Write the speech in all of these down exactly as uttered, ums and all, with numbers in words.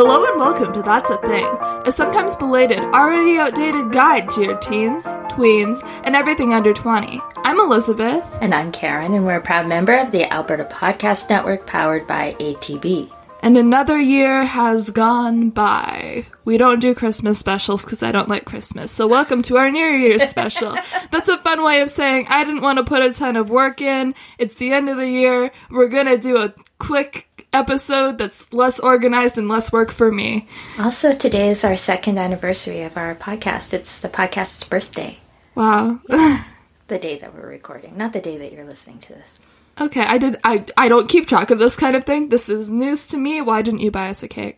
Hello and welcome to That's a Thing, a sometimes belated, already outdated guide to your teens, tweens, and everything under twenty. I'm Elizabeth. And I'm Karen, and we're a proud member of the Alberta Podcast Network powered by A T B. And another year has gone by. We don't do Christmas specials because I don't like Christmas, so welcome to our New Year's special. That's a fun way of saying I didn't want to put a ton of work in. It's the end of the year. We're going to do a quick episode that's less organized and less work for me. Also, today is our second anniversary of our podcast. It's the podcast's birthday. Wow. The day that we're recording, not the day that you're listening to this. Okay, I did. I I don't keep track of this kind of thing. This is news to me. Why didn't you buy us a cake?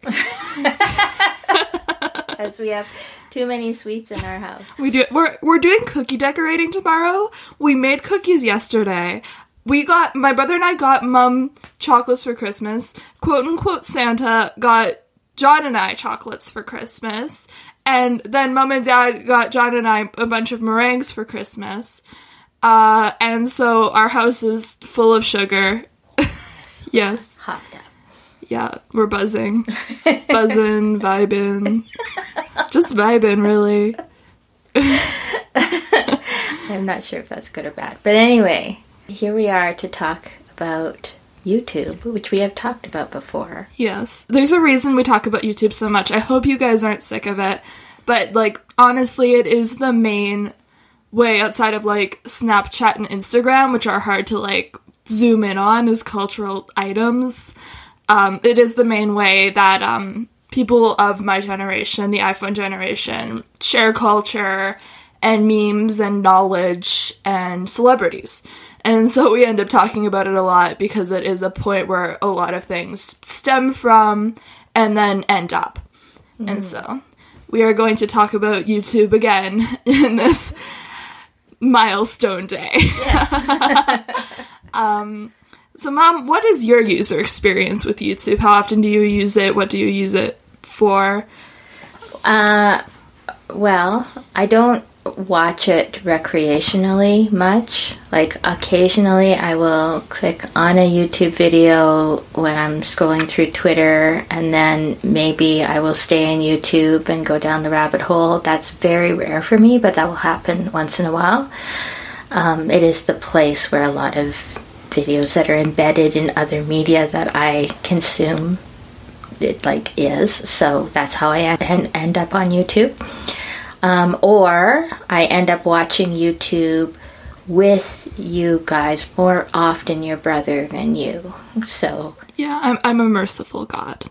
As we have too many sweets in our house. We do. We're we're doing cookie decorating tomorrow. We made cookies yesterday. We got, my brother and I got Mum chocolates for Christmas. Quote unquote Santa got John and I chocolates for Christmas. And then Mum and Dad got John and I a bunch of meringues for Christmas. Uh, and so our house is full of sugar. Yes. Hopped up. Yeah, we're buzzing. Buzzing, vibing. Just vibing, really. I'm not sure if that's good or bad. But anyway, here we are to talk about YouTube, which we have talked about before. Yes. There's a reason we talk about YouTube so much. I hope you guys aren't sick of it. But, like, honestly, it is the main way outside of, like, Snapchat and Instagram, which are hard to, like, zoom in on as cultural items. Um, it is the main way that um, people of my generation, the iPhone generation, share culture and memes and knowledge and celebrities. And so we end up talking about it a lot because it is a point where a lot of things stem from and then end up. Mm. And so we are going to talk about YouTube again in this milestone day. Yes. um, so, Mom, what is your user experience with YouTube? How often do you use it? What do you use it for? Uh, well, I don't watch it recreationally much. Like, occasionally I will click on a YouTube video when I'm scrolling through Twitter, and then maybe I will stay in YouTube and go down the rabbit hole. That's very rare for me, but that will happen once in a while. Um, it is the place where a lot of videos that are embedded in other media that I consume, it like is. So that's how I en- end up on YouTube. Um, or I end up watching YouTube with you guys, more often your brother than you. So yeah, I'm I'm a merciful God.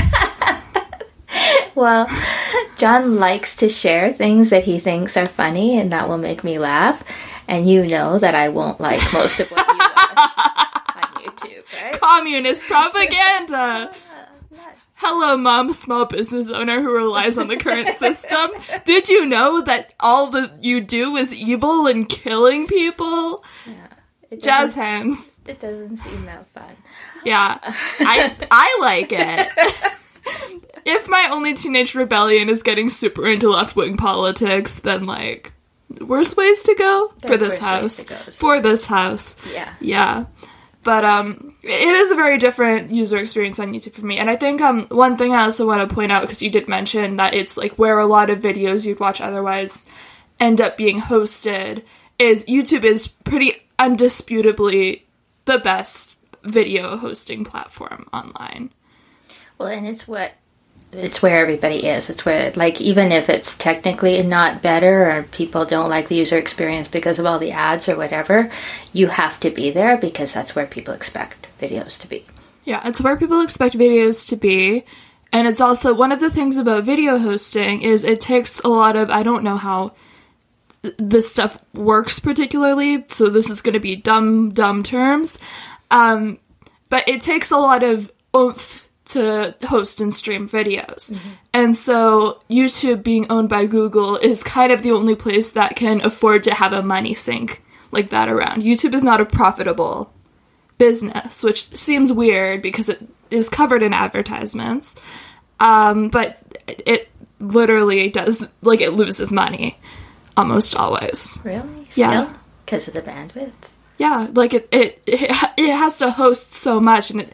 Well, John likes to share things that he thinks are funny, and that will make me laugh. And you know that I won't like most of what you watch on YouTube, right? Communist propaganda. Hello, Mom, small business owner who relies on the current system. Did you know that all that you do is evil and killing people? Yeah, Jazz hands. It doesn't seem that fun. Yeah, I I like it. If my only teenage rebellion is getting super into left-wing politics, then, like, worse ways to go There's for this house. Go, so. For this house. Yeah. Yeah. But um, it is a very different user experience on YouTube for me. And I think um, one thing I also want to point out, because you did mention that it's like where a lot of videos you'd watch otherwise end up being hosted, is YouTube is pretty undisputably the best video hosting platform online. Well, and it's what it's where everybody is. It's where, like, even if it's technically not better or people don't like the user experience because of all the ads or whatever, you have to be there because that's where people expect videos to be. Yeah, it's where people expect videos to be. And it's also, one of the things about video hosting is it takes a lot of, I don't know how th- this stuff works particularly, so this is going to be dumb, dumb terms. Um, but it takes a lot of oomph to host and stream videos. Mm-hmm. And so YouTube being owned by Google is kind of the only place that can afford to have a money sink like that around. YouTube is not a profitable business, which seems weird because it is covered in advertisements. Um, but it literally does, like, it loses money almost always. Really? Yeah. Still? Because of the bandwidth? Yeah, like it, it, it has to host so much, and it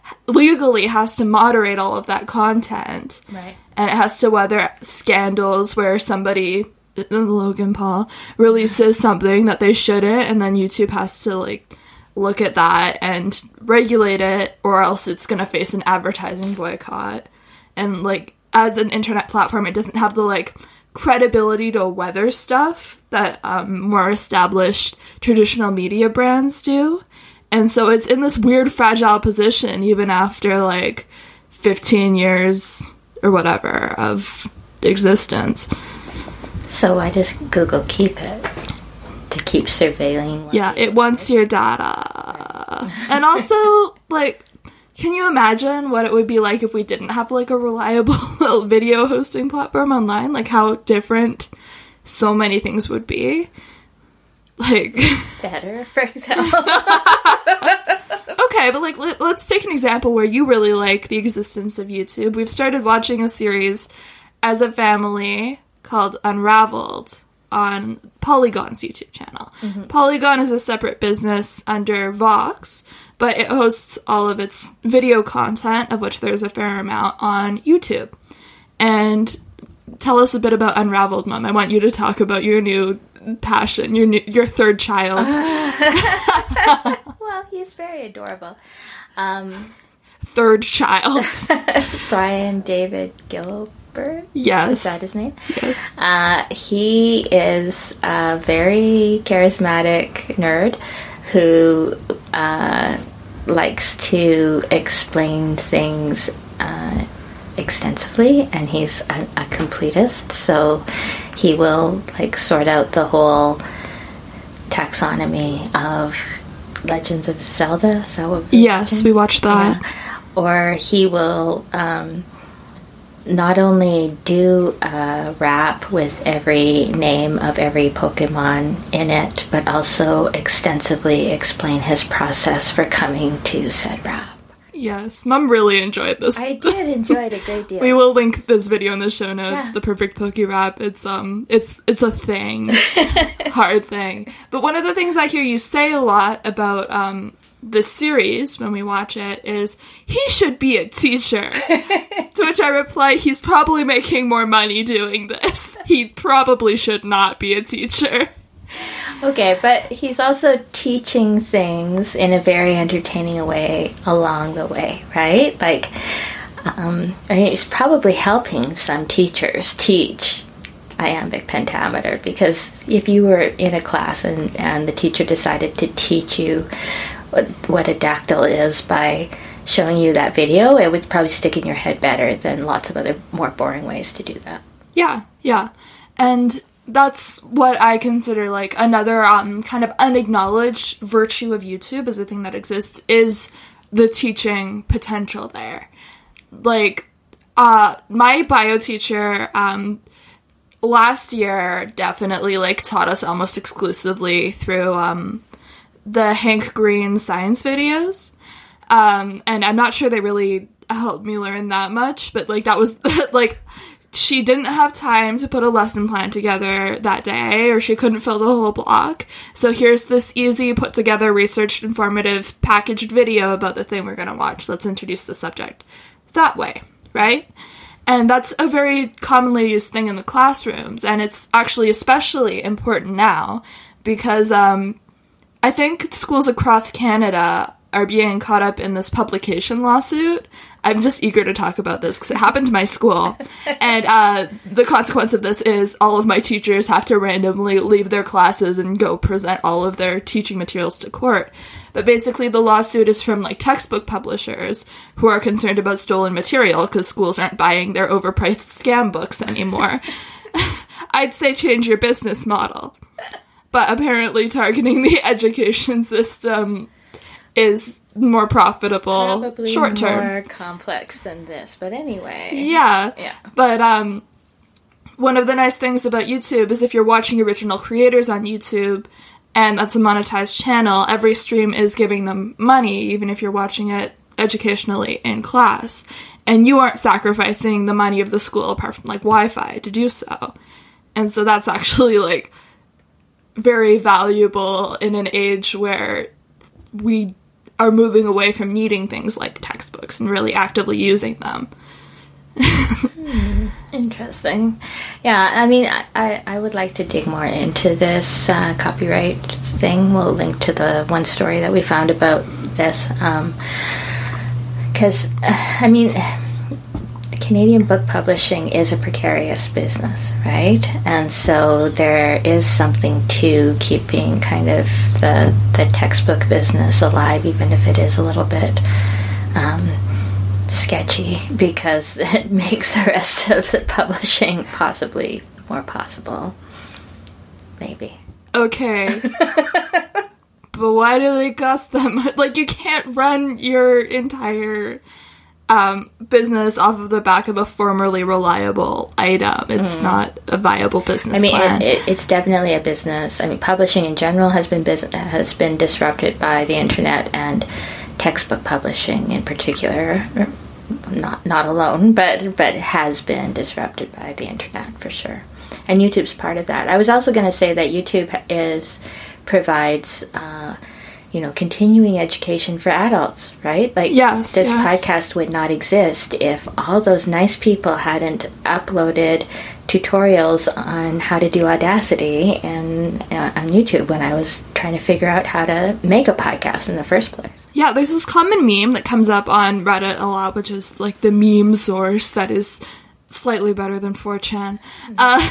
legally has to moderate all of that content. Right. And it has to weather scandals where somebody, Logan Paul, releases something that they shouldn't, and then YouTube has to, like, look at that and regulate it, or else it's going to face an advertising boycott. And, like, as an internet platform, it doesn't have the, like, credibility to weather stuff that um, more established traditional media brands do. And so it's in this weird, fragile position, even after, like, fifteen years or whatever of existence. So why does Google keep it? To keep surveilling? Yeah, it wants your data. And also, like, can you imagine what it would be like if we didn't have, like, a reliable video hosting platform online? Like, how different so many things would be? Like... Better, for example. Okay, but, like, let, let's take an example where you really like the existence of YouTube. We've started watching a series as a family called Unraveled on Polygon's YouTube channel. Mm-hmm. Polygon is a separate business under Vox, but it hosts all of its video content, of which there's a fair amount, on YouTube. And tell us a bit about Unraveled, Mom. I want you to talk about your new passion, your new, your third child. Uh, well, he's very adorable. Um, third child. Brian David Gilbert? Yes. Is that his name? Yes. Uh, he is a very charismatic nerd who uh, likes to explain things uh, extensively, and he's a, a completist, so he will, like, sort out the whole taxonomy of Legends of Zelda. Is that what yes, watching? We watched that. Yeah. Or he will um, not only do a rap with every name of every Pokemon in it, but also extensively explain his process for coming to said rap. Yes, Mom really enjoyed this. I did enjoy it a great deal. We will link this video in the show notes. Yeah. The perfect Poke Rap. It's um, it's it's a thing, hard thing. But one of the things I hear you say a lot about um this series when we watch it is he should be a teacher. To which I reply, he's probably making more money doing this. He probably should not be a teacher. Okay, but he's also teaching things in a very entertaining way along the way, right? Like, um, I mean, he's probably helping some teachers teach iambic pentameter, because if you were in a class and, and the teacher decided to teach you what, what a dactyl is by showing you that video, it would probably stick in your head better than lots of other more boring ways to do that. Yeah, yeah. And that's what I consider, like, another um, kind of unacknowledged virtue of YouTube as a thing that exists, is the teaching potential there. Like, uh, my bio teacher um, last year definitely, like, taught us almost exclusively through um, the Hank Green science videos. Um, and I'm not sure they really helped me learn that much, but, like, that was, like... She didn't have time to put a lesson plan together that day, or she couldn't fill the whole block. So here's this easy, put-together, researched, informative, packaged video about the thing we're going to watch. Let's introduce the subject that way, right? And that's a very commonly used thing in the classrooms, and it's actually especially important now because um, I think schools across Canada are being caught up in this publication lawsuit. I'm just eager to talk about this because it happened to my school. And uh, the consequence of this is all of my teachers have to randomly leave their classes and go present all of their teaching materials to court. But basically the lawsuit is from, like, textbook publishers who are concerned about stolen material because schools aren't buying their overpriced scam books anymore. I'd say change your business model. But apparently targeting the education system is more profitable Probably short term. More complex than this, but anyway. Yeah. Yeah. But um one of the nice things about YouTube is if you're watching original creators on YouTube and that's a monetized channel, every stream is giving them money, even if you're watching it educationally in class. And you aren't sacrificing the money of the school apart from, like, Wi-Fi to do so. And so that's actually, like, very valuable in an age where we are moving away from needing things like textbooks and really actively using them. hmm, interesting. Yeah, I mean, I, I, I would like to dig more into this uh, copyright thing. We'll link to the one story that we found about this. Because, um, uh, I mean, Canadian book publishing is a precarious business, right? And so there is something to keeping kind of the, the textbook business alive, even if it is a little bit um, sketchy, because it makes the rest of the publishing possibly more possible. Maybe. Okay. But why do they cost that much? Like, you can't run your entire um, business off of the back of a formerly reliable item. It's mm. not a viable business I mean, plan. It, it, it's definitely a business. I mean, publishing in general has been bus- has been disrupted by the internet, and textbook publishing in particular, not not alone, but but has been disrupted by the internet for sure. And YouTube's part of that. I was also going to say that YouTube is provides, uh, you know, continuing education for adults, right? Like, yes, this yes. podcast would not exist if all those nice people hadn't uploaded tutorials on how to do Audacity and uh, on YouTube when I was trying to figure out how to make a podcast in the first place. Yeah, there's this common meme that comes up on Reddit a lot, which is like the meme source that is slightly better than four chan. Mm-hmm.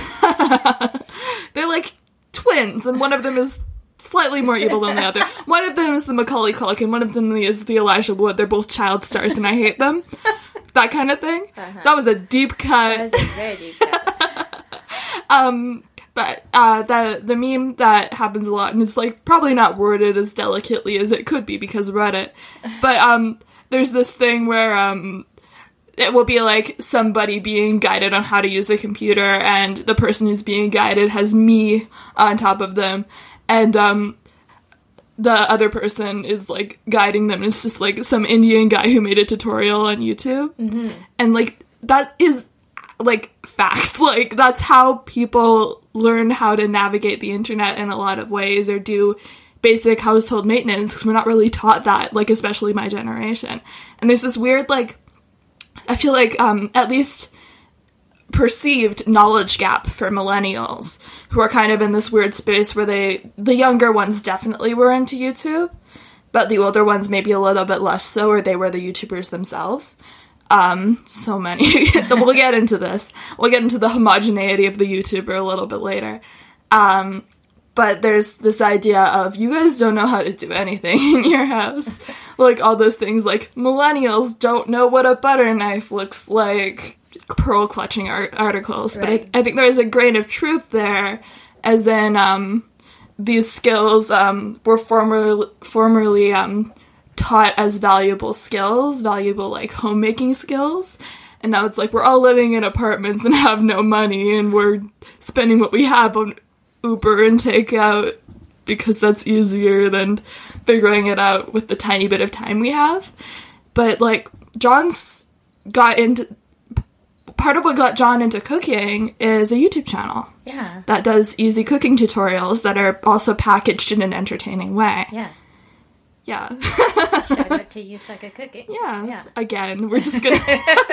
Uh, they're like twins, and one of them is slightly more evil than the other. One of them is the Macaulay Culkin, one of them is the Elijah Wood. They're both child stars, and I hate them. That kind of thing. Uh-huh. That was a deep cut. That was a very deep cut. um, but uh, the the meme that happens a lot, and it's like probably not worded as delicately as it could be because of Reddit. But um, there's this thing where um. it will be like somebody being guided on how to use a computer, and the person who's being guided has me on top of them, and um, the other person is like guiding them. It's just like some Indian guy who made a tutorial on YouTube, mm-hmm. and like that is like fact. Like that's how people learn how to navigate the internet in a lot of ways, or do basic household maintenance, because we're not really taught that, like especially my generation. And there's this weird like. I feel like, um, at least perceived knowledge gap for millennials, who are kind of in this weird space where they, the younger ones definitely were into YouTube, but the older ones maybe a little bit less so, or they were the YouTubers themselves. Um, so many. We'll get into this. We'll get into the homogeneity of the YouTuber a little bit later. Um, but there's this idea of, you guys don't know how to do anything in your house. Like, all those things, like, millennials don't know what a butter knife looks like, pearl-clutching art- articles. Right. But I, I think there's a grain of truth there, as in, um, these skills um, were former, formerly um, taught as valuable skills, valuable, like, homemaking skills. And now it's like, we're all living in apartments and have no money, and we're spending what we have on Uber and takeout, because that's easier than figuring it out with the tiny bit of time we have. But, like, John's got into... Part of what got John into cooking is a YouTube channel. Yeah. That does easy cooking tutorials that are also packaged in an entertaining way. Yeah. Yeah. Shout out to You Suck at Cooking. Yeah. Yeah. Again, we're just gonna...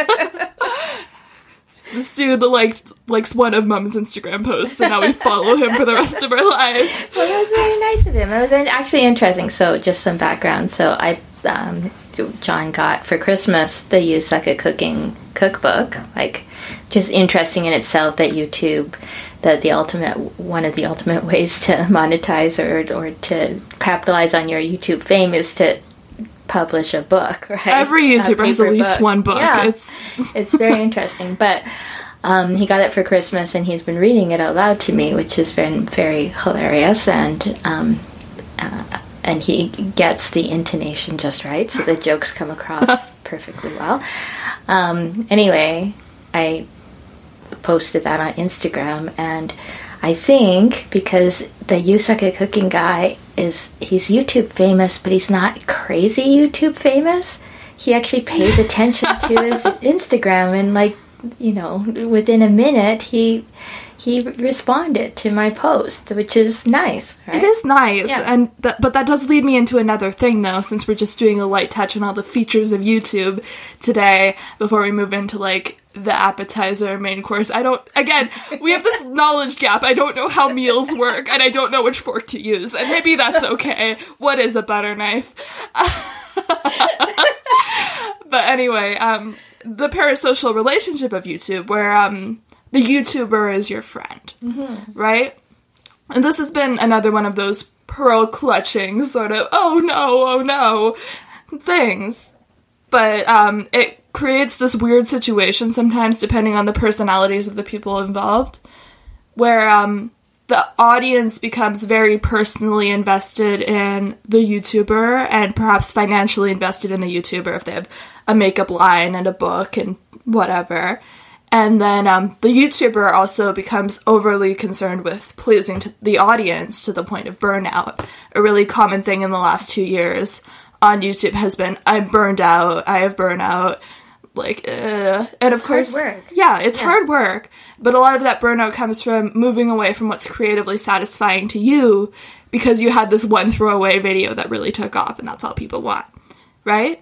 This dude liked likes one of Mom's Instagram posts, and now we follow him for the rest of our lives. Well, that was very nice of him. It was actually interesting. So, just some background. So, I, um, John got for Christmas the You Suck at Cooking cookbook. Like, just interesting in itself that YouTube, that the ultimate one of the ultimate ways to monetize or or to capitalize on your YouTube fame is to publish a book, right? Every YouTuber has at least book. one book. Yeah. It's it's very interesting. But um, he got it for Christmas, and he's been reading it out loud to me, which has been very hilarious. And um, uh, and he gets the intonation just right, so the jokes come across perfectly well. Um, anyway, I posted that on Instagram, and I think because the You Suck at Cooking guy is, he's YouTube famous, but he's not crazy YouTube famous. He actually pays attention to his Instagram, and like, you know, within a minute, he he responded to my post, which is nice, right? It is nice, Yeah. and th- but that does lead me into another thing, though, since we're just doing a light touch on all the features of YouTube today, before we move into, like, the appetizer, main course. I don't, again, we have this knowledge gap. I don't know how meals work, and I don't know which fork to use, and maybe that's okay. What is a butter knife? But anyway, um, the parasocial relationship of YouTube, where, um, the YouTuber is your friend, mm-hmm. right? And this has been another one of those pearl-clutching sort of, oh no, oh no, things. But um, it creates this weird situation sometimes, depending on the personalities of the people involved, where um, the audience becomes very personally invested in the YouTuber, and perhaps financially invested in the YouTuber if they have a makeup line and a book and whatever. And then um, the YouTuber also becomes overly concerned with pleasing to the audience to the point of burnout. A really common thing in the last two years on YouTube has been, I'm burned out, I have burnout, like, uh, and of it's course, hard work. yeah, it's Yeah. hard work, but a lot of that burnout comes from moving away from what's creatively satisfying to you, because you had this one throwaway video that really took off, and that's all people want, right?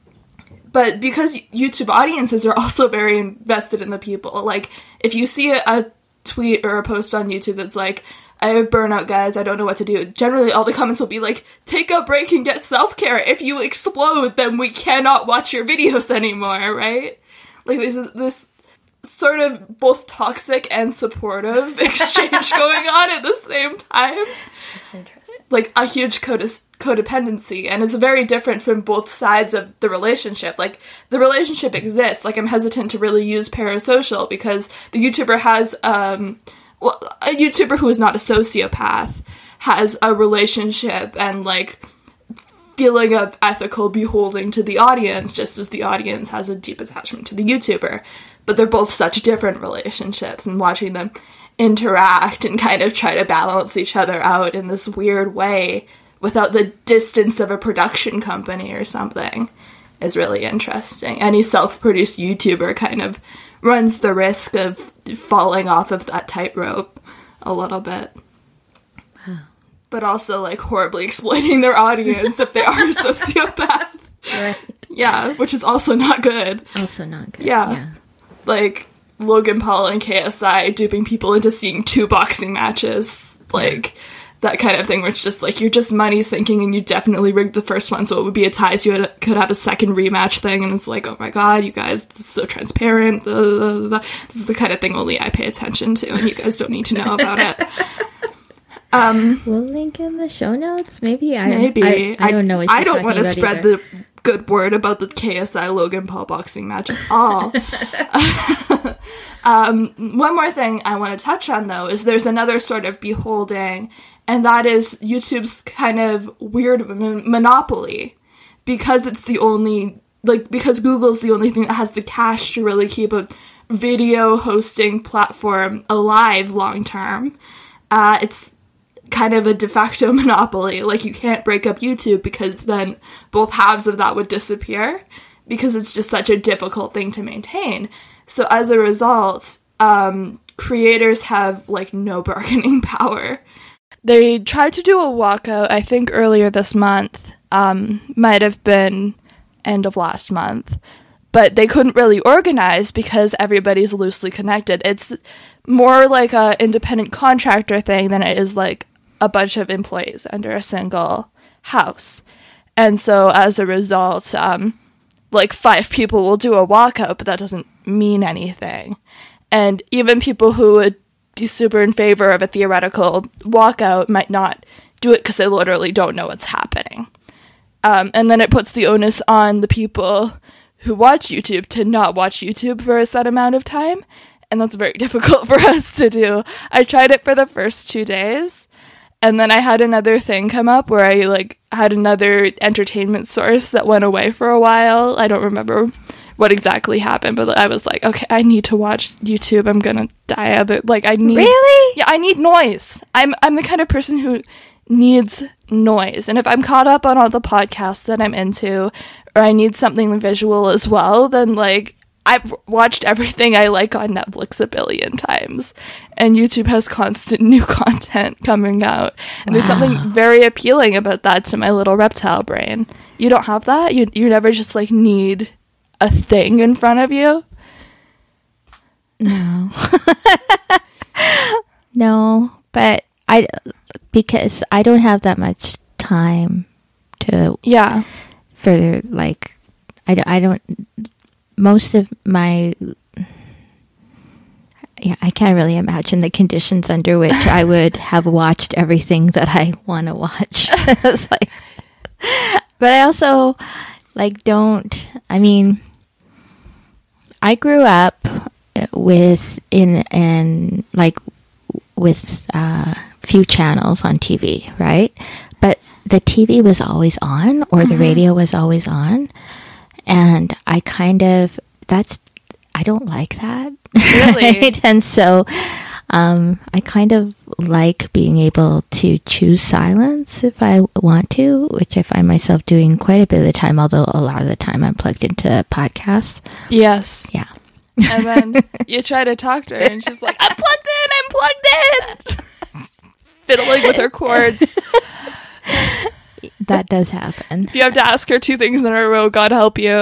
But because YouTube audiences are also very invested in the people, like, if you see a, a tweet or a post on YouTube that's like, I have burnout, guys, I don't know what to do, generally all the comments will be like, take a break and get self-care. If you explode, then we cannot watch your videos anymore, right? Like, there's this sort of both toxic and supportive exchange going on at the same time. That's interesting. Like, a huge codis- codependency, and it's very different from both sides of the relationship. Like, the relationship exists. Like, I'm hesitant to really use parasocial because the YouTuber has, um, well, a YouTuber who is not a sociopath has a relationship and, like, feeling of ethical beholding to the audience, just as the audience has a deep attachment to the YouTuber. But they're both such different relationships, and watching them interact and kind of try to balance each other out in this weird way without the distance of a production company or something is really interesting. Any self-produced YouTuber kind of runs the risk of falling off of that tightrope a little bit. Wow. But also, like, horribly exploiting their audience if they are a sociopath. Right. Yeah, which is also not good. Also not good. Yeah. yeah. Like, Logan Paul and K S I duping people into seeing two boxing matches. Like, that kind of thing where it's just like, you're just money sinking and you definitely rigged the first one, so it would be a tie, so you had, could have a second rematch thing, and it's like, oh my god, you guys, this is so transparent. Blah, blah, blah, blah. This is the kind of thing only I pay attention to, and you guys don't need to know about it. Um, we'll link in the show notes, maybe? I, maybe. I, I don't know what she's I don't want to spread either. the good word about the K S I Logan Paul boxing match at all. um, one more thing I want to touch on, though, is there's another sort of beholding, and that is YouTube's kind of weird mon- monopoly. Because it's the only, like, because Google's the only thing that has the cash to really keep a video hosting platform alive long term. Uh, it's kind of a de facto monopoly. Like, you can't break up YouTube because then both halves of that would disappear, because it's just such a difficult thing to maintain. So as a result, um, creators have, like, no bargaining power. They tried to do a walkout, I think earlier this month, um, might have been end of last month, but they couldn't really organize because everybody's loosely connected. It's more like a independent contractor thing than it is like a bunch of employees under a single house. And so as a result, um, like five people will do a walkout, but that doesn't mean anything. And even people who would be super in favor of a theoretical walkout might not do it because they literally don't know what's happening. Um, and then it puts the onus on the people who watch YouTube to not watch YouTube for a set amount of time. And that's very difficult for us to do. I tried it for the first two days. And then I had another thing come up where I, like, had another entertainment source that went away for a while. I don't remember what exactly happened, but I was like, okay, I need to watch YouTube. I'm gonna die of it. Like, I need... Really? Yeah, I need noise. I'm I'm the kind of person who needs noise. And if I'm caught up on all the podcasts that I'm into, or I need something visual as well, then, like, I've watched everything I like on Netflix a billion times, and YouTube has constant new content coming out. And wow. There's something very appealing about that to my little reptile brain. You don't have that? You you never just like need a thing in front of you? No. No, but I because I don't have that much time to yeah for like I, I don't most of my yeah I can't really imagine the conditions under which I would have watched everything that I want to watch. It's like, but I also like don't I mean I grew up with in and like with uh few channels on T V, right? But the T V was always on, or the mm-hmm. radio was always on, and I kind of that's I don't like that. Really? Right? And so um I kind of like being able to choose silence if I want to, which I find myself doing quite a bit of the time, although a lot of the time I'm plugged into podcasts. Yes. Yeah. And then you try to talk to her and she's like, I'm plugged in, I'm plugged in. Fiddling with her cords. That does happen. If you have to ask her two things in a row, God help you.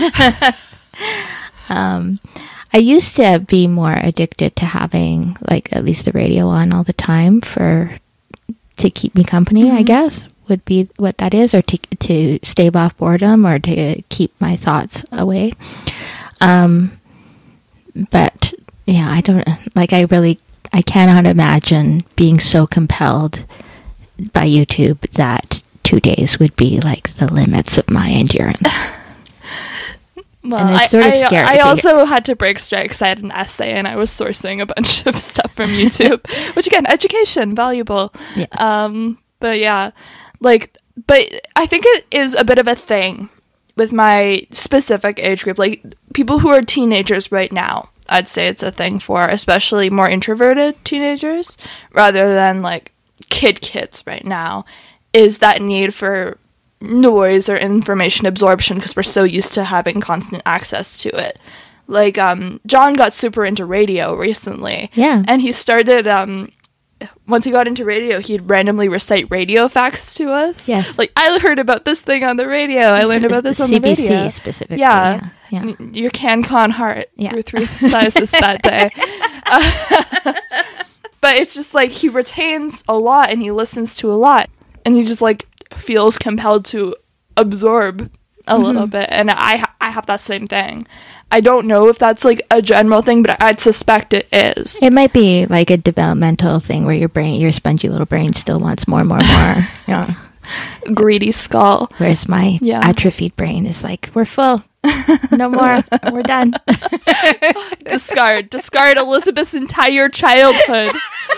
um, I used to be more addicted to having like at least the radio on all the time for to keep me company, mm-hmm. I guess, would be what that is, or to to stave off boredom or to keep my thoughts away. Um But yeah, I don't like. I really, I cannot imagine being so compelled by YouTube that two days would be like the limits of my endurance. Well, and it's sort I, of scary. I, I also had to break straight because I had an essay and I was sourcing a bunch of stuff from YouTube, which again, education, valuable. Yeah. Um, but yeah, like, but I think it is a bit of a thing with my specific age group, like people who are teenagers right now. I'd say it's a thing for especially more introverted teenagers rather than like kid kids right now, is that need for noise or information absorption because we're so used to having constant access to it. Like um John got super into radio recently. Yeah. And he started um once he got into radio, he'd randomly recite radio facts to us. Yes. Like, I heard about this thing on the radio. I learned about this on C B C the radio. Specifically. Yeah. yeah. yeah. Your CanCon heart yeah. grew three sizes that day. Uh, but it's just like he retains a lot and he listens to a lot. And he just like feels compelled to absorb a mm-hmm. little bit. And I, ha- I have that same thing. I don't know if that's like a general thing, but I'd suspect it is. It might be like a developmental thing where your brain, your spongy little brain still wants more, more, more. Yeah. Greedy skull. Whereas my yeah. atrophied brain is like, we're full. No more. We're done. Discard. Discard Elizabeth's entire childhood.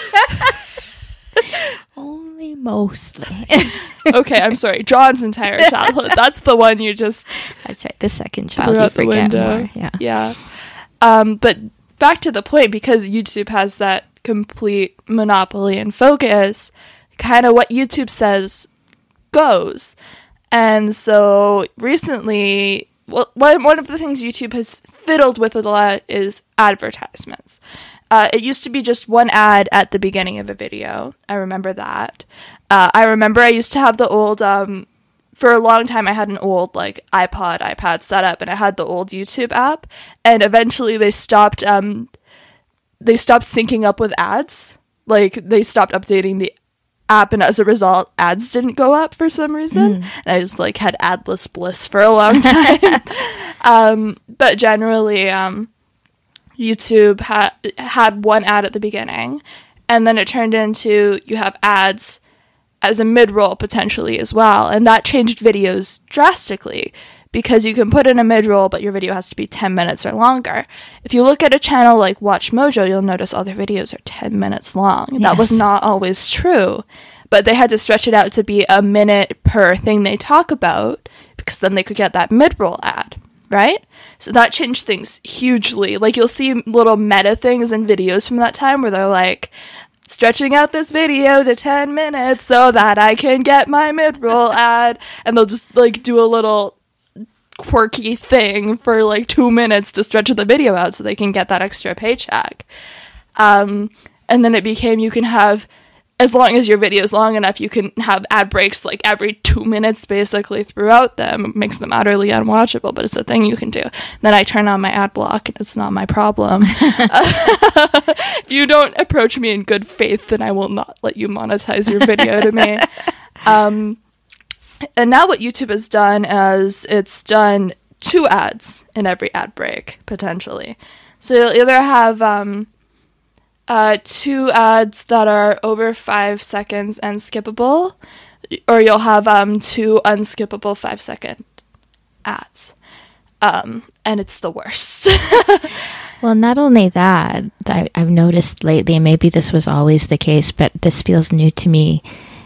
Only mostly. Okay, I'm sorry. John's entire childhood. That's the one you just... That's right. The second child you forget more. Yeah. Yeah. Um, but back to the point, because YouTube has that complete monopoly and focus, kind of what YouTube says goes. And so recently, well, one, one of the things YouTube has fiddled with a lot is advertisements. Uh, it used to be just one ad at the beginning of a video. I remember that. Uh, I remember I used to have the old, um, for a long time I had an old like iPod, iPad setup, and I had the old YouTube app, and eventually they stopped, um, they stopped syncing up with ads. Like, they stopped updating the app, and as a result, ads didn't go up for some reason. Mm. And I just like had adless bliss for a long time. um, but generally, um, YouTube had had one ad at the beginning, and then it turned into you have ads as a mid-roll potentially as well, and that changed videos drastically because you can put in a mid-roll, but your video has to be ten minutes or longer. If you look at a channel like Watch Mojo, you'll notice all their videos are ten minutes long. Yes. That was not always true, but they had to stretch it out to be a minute per thing they talk about because then they could get that mid-roll ad. Right? So that changed things hugely. Like, you'll see little meta things in videos from that time where they're like, stretching out this video to ten minutes so that I can get my mid-roll ad. And they'll just, like, do a little quirky thing for like two minutes to stretch the video out so they can get that extra paycheck. Um, and then it became you can have, as long as your video is long enough, you can have ad breaks like every two minutes basically throughout them. It makes them utterly unwatchable, but it's a thing you can do. Then I turn on my ad block and it's not my problem. If you don't approach me in good faith, then I will not let you monetize your video to me. Um, and now what YouTube has done is it's done two ads in every ad break, potentially. So you'll either have um, uh, two ads that are over five seconds and skippable, or you'll have um, two unskippable five-second ads. Um, and it's the worst. Well, not only that, I, I've noticed lately, and maybe this was always the case, but this feels new to me,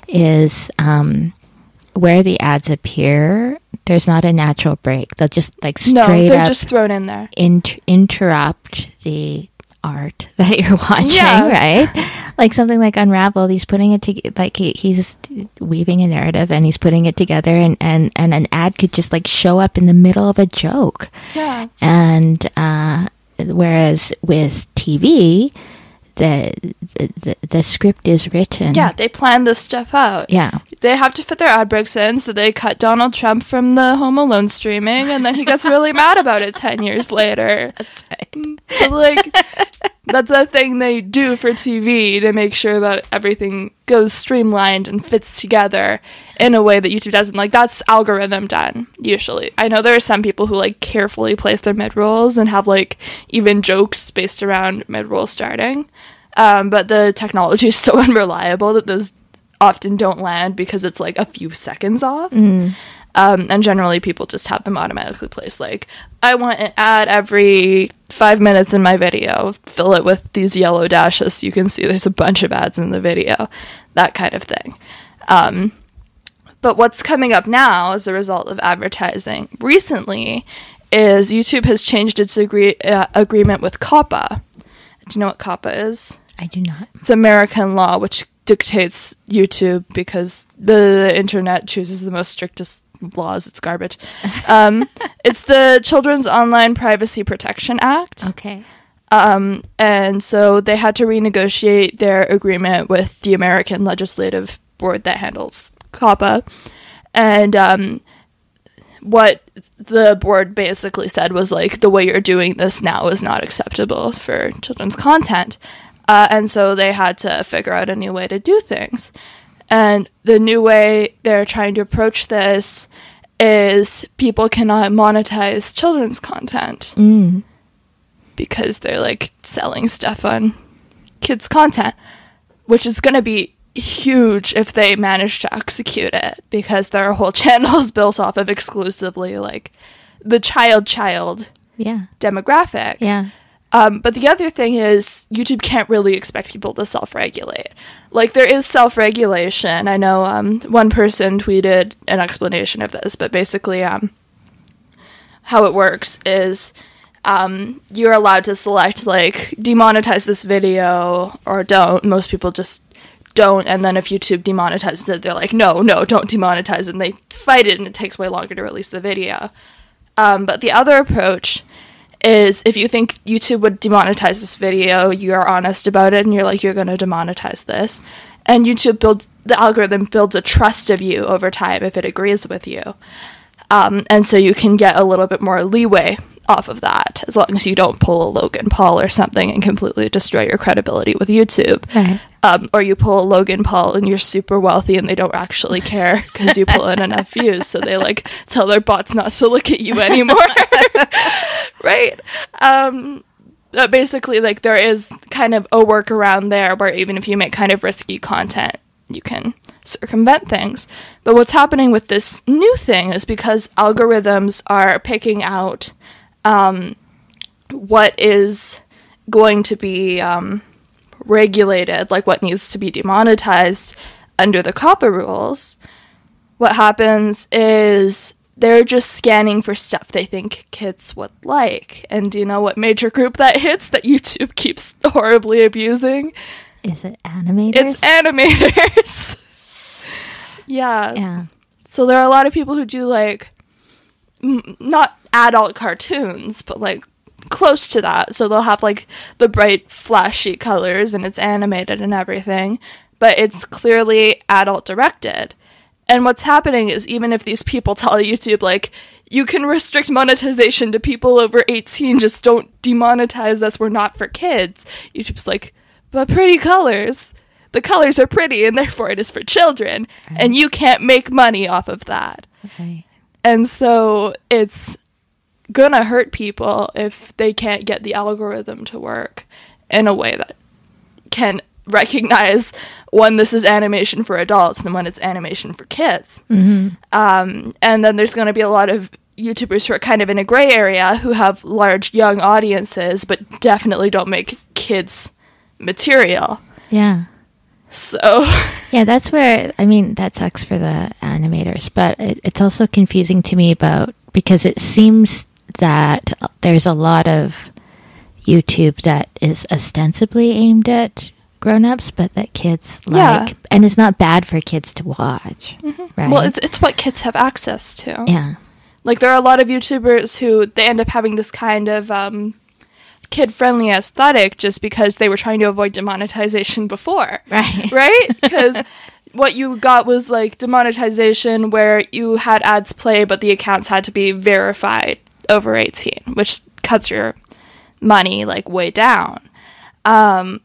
is um, where the ads appear, there's not a natural break. They'll just like straight no, they're up just thrown in there. Inter- interrupt the art that you're watching, Yeah. right? Like something like Unraveled, he's putting it together, like he, he's weaving a narrative and he's putting it together, and, and, and an ad could just like show up in the middle of a joke. Yeah. And uh, whereas with T V, the, the the script is written. Yeah, they plan this stuff out. Yeah. They have to fit their ad breaks in, so they cut Donald Trump from the Home Alone streaming, and then he gets really mad about it ten years later. That's right. But, like, that's a thing they do for T V to make sure that everything goes streamlined and fits together in a way that YouTube doesn't. Like, that's algorithm done, usually. I know there are some people who, like, carefully place their mid-rolls and have, like, even jokes based around mid-roll starting. Um, but the technology is so unreliable that those often don't land because it's, like, a few seconds off. Mm. Um, and generally people just have them automatically placed. Like, I want an ad every five minutes in my video. Fill it with these yellow dashes so you can see there's a bunch of ads in the video. That kind of thing. Um, but what's coming up now as a result of advertising recently is YouTube has changed its agree- uh, agreement with COPPA. Do you know what COPPA is? I do not. It's American law, which dictates YouTube because the internet chooses the most strictest laws. It's garbage. Um, it's the Children's Online Privacy Protection Act. Okay. Um, and so they had to renegotiate their agreement with the American Legislative Board that handles COPPA. And um, what the board basically said was, like, the way you're doing this now is not acceptable for children's content. Uh, and so they had to figure out a new way to do things. And the new way they're trying to approach this is people cannot monetize children's content Mm. because they're, like, selling stuff on kids' content, which is going to be huge if they manage to execute it, because their whole channel is built off of exclusively, like, the child-child Yeah. demographic. Yeah. Um, but the other thing is, YouTube can't really expect people to self-regulate. Like, there is self-regulation. I know um, one person tweeted an explanation of this, but basically um, how it works is um, you're allowed to select, like, demonetize this video or don't. Most people just don't, and then if YouTube demonetizes it, they're like, no, no, don't demonetize it, and they fight it, and it takes way longer to release the video. Um, but the other approach is if you think YouTube would demonetize this video, you're honest about it, and you're like, you're going to demonetize this. And YouTube builds, the algorithm builds a trust of you over time if it agrees with you. Um, and so you can get a little bit more leeway off of that, as long as you don't pull a Logan Paul or something and completely destroy your credibility with YouTube. Right. Um, or you pull a Logan Paul and you're super wealthy and they don't actually care because you pull in enough views, so they, like, tell their bots not to look at you anymore. Right? Um, but basically, like, there is kind of a workaround there where even if you make kind of risky content, you can circumvent things. But what's happening with this new thing is because algorithms are picking out um, what is going to be um, regulated, like what needs to be demonetized under the COPPA rules, what happens is they're just scanning for stuff they think kids would like. And do you know what major group that hits that YouTube keeps horribly abusing? Is it animators? It's animators. Yeah. Yeah. So there are a lot of people who do, like, m- not adult cartoons, but like close to that. So they'll have like the bright, flashy colors and it's animated and everything, but it's clearly adult directed. And what's happening is, even if these people tell YouTube, like, you can restrict monetization to people over eighteen, just don't demonetize us, we're not for kids. YouTube's like, but pretty colors. The colors are pretty, and therefore it is for children, right. And you can't make money off of that. Right. And so it's gonna hurt people if they can't get the algorithm to work in a way that can recognize when this is animation for adults and when it's animation for kids. Mm-hmm. Um, and then there's going to be a lot of YouTubers who are kind of in a gray area who have large young audiences but definitely don't make kids material. Yeah. So yeah, that's where, I mean, that sucks for the animators, but it, it's also confusing to me about, because it seems that there's a lot of YouTube that is ostensibly aimed at grown-ups, but that kids like, yeah. and it's not bad for kids to watch, mm-hmm. right? Well, it's it's what kids have access to. Yeah. Like, there are a lot of YouTubers who, they end up having this kind of um, kid-friendly aesthetic just because they were trying to avoid demonetization before. Right. Right? Because what you got was, like, demonetization where you had ads play, but the accounts had to be verified over eighteen, which cuts your money, like, way down. Um...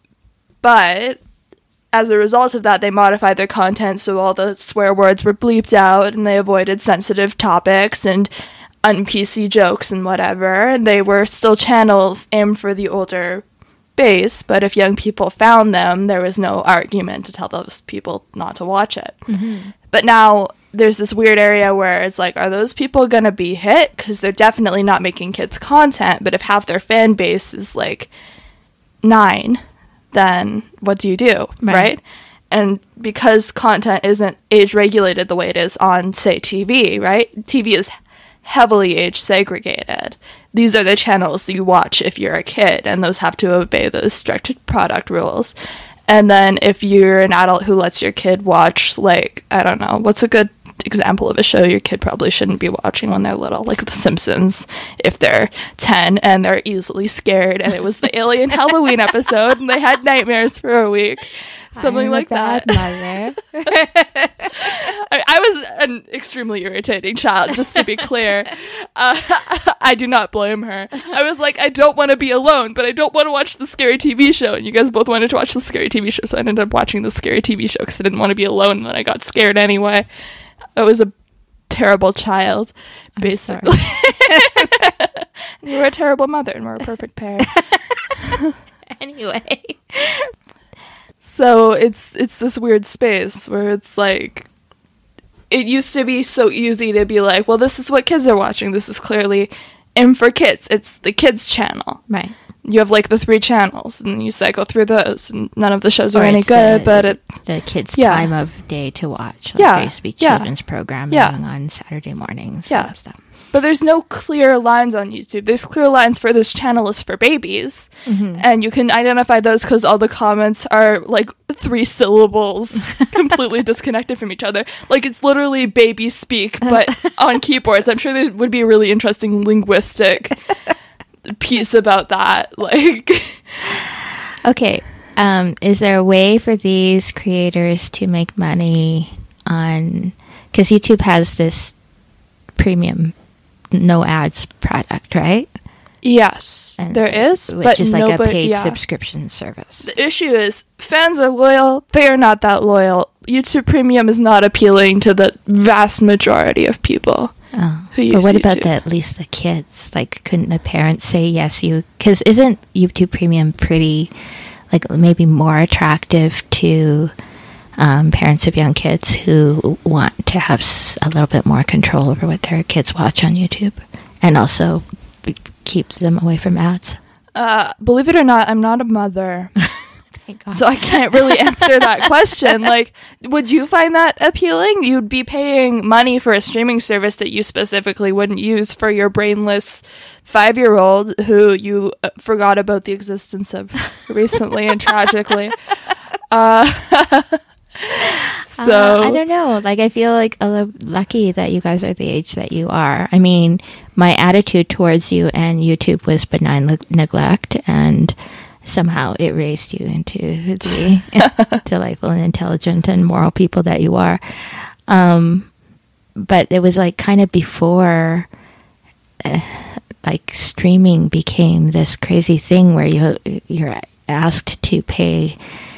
But as a result of that, they modified their content so all the swear words were bleeped out and they avoided sensitive topics and un-P C jokes and whatever. And they were still channels aimed for the older base, but if young people found them, there was no argument to tell those people not to watch it. Mm-hmm. But now there's this weird area where it's like, are those people going to be hit? Because they're definitely not making kids content, but if half their fan base is like nine... then what do you do, right. right? And because content isn't age-regulated the way it is on, say, T V, right? T V is heavily age-segregated. These are the channels that you watch if you're a kid, and those have to obey those strict product rules. And then if you're an adult who lets your kid watch, like, I don't know, what's a good example of a show your kid probably shouldn't be watching when they're little, like The Simpsons, if they're ten and they're easily scared and it was the Alien Halloween episode and they had nightmares for a week, something I'm like a bad that. Mother. I, I was an extremely irritating child, just to be clear. uh, I do not blame her. I was like, I don't want to be alone, but I don't want to watch the scary T V show, and you guys both wanted to watch the scary T V show, so I ended up watching the scary T V show because I didn't want to be alone, and then I got scared anyway. I was a terrible child, I'm basically. You were a terrible mother, and we're a perfect pair. Anyway. So it's it's this weird space where it's like, it used to be so easy to be like, well, this is what kids are watching. This is clearly in for kids. It's the kids channel. Right. You have like the three channels and you cycle through those and none of the shows Or are any it's good, the, but it... The kids' yeah. time of day to watch. Like Yeah. There used to be Yeah. children's programming Yeah. on Saturday mornings. Yeah. And stuff. But there's no clear lines on YouTube. There's clear lines for this channel is for babies. Mm-hmm. And you can identify those because all the comments are like three syllables completely disconnected from each other. Like it's literally baby speak, but on keyboards. I'm sure there would be a really interesting linguistic piece about that. Like, Okay. Um, is there a way for these creators to make money on... Because YouTube has this premium no ads product, right? yes, And there is, which but is like nobody, a paid yeah. subscription service. The issue is fans are loyal. They are not that loyal. YouTube Premium is not appealing to the vast majority of people. Oh. Who use But what about YouTube. the, at least the kids? Like, couldn't the parents say yes? You because isn't YouTube Premium pretty, like maybe more attractive to um, parents of young kids who want to have s- a little bit more control over what their kids watch on YouTube, and also b- keep them away from ads? Uh, believe it or not, I'm not a mother. Thank God. So I can't really answer that question. Like, would you find that appealing? You'd be paying money for a streaming service that you specifically wouldn't use for your brainless five-year-old who you uh, forgot about the existence of recently and tragically. Uh, So uh, I don't know. Like, I feel like a little lucky that you guys are the age that you are. I mean, my attitude towards you and YouTube was benign le- neglect, and somehow it raised you into the delightful and intelligent and moral people that you are. Um, but it was like kind of before, uh, like streaming became this crazy thing where you you're asked to pay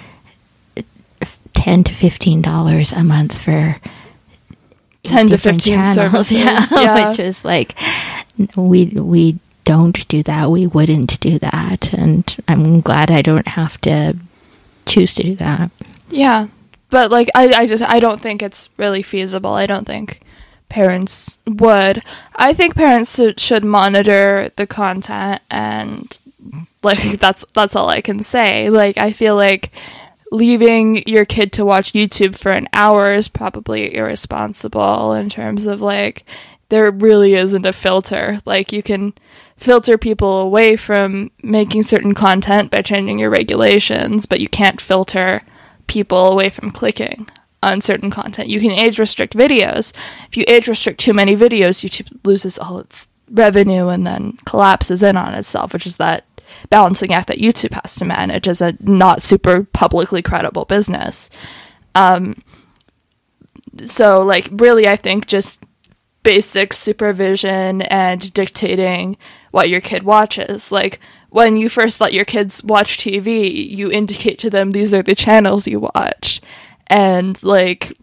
ten to fifteen dollars a month for ten to fifteen channels, services, yeah, yeah. which is like we we don't do that. We wouldn't do that, and I'm glad I don't have to choose to do that. Yeah, but like I, I just I don't think it's really feasible. I don't think parents would. I think parents should, should monitor the content, and like that's that's all I can say. Like I feel like leaving your kid to watch YouTube for an hour is probably irresponsible in terms of like there really isn't a filter. Like you can filter people away from making certain content by changing your regulations, but you can't filter people away from clicking on certain content. You can age restrict videos. If you age restrict too many videos, YouTube loses all its revenue and then collapses in on itself, which is that balancing act that YouTube has to manage as a not super publicly credible business. Um, so, like, really, I think just basic supervision and dictating what your kid watches. Like, when you first let your kids watch T V, you indicate to them these are the channels you watch. And, like,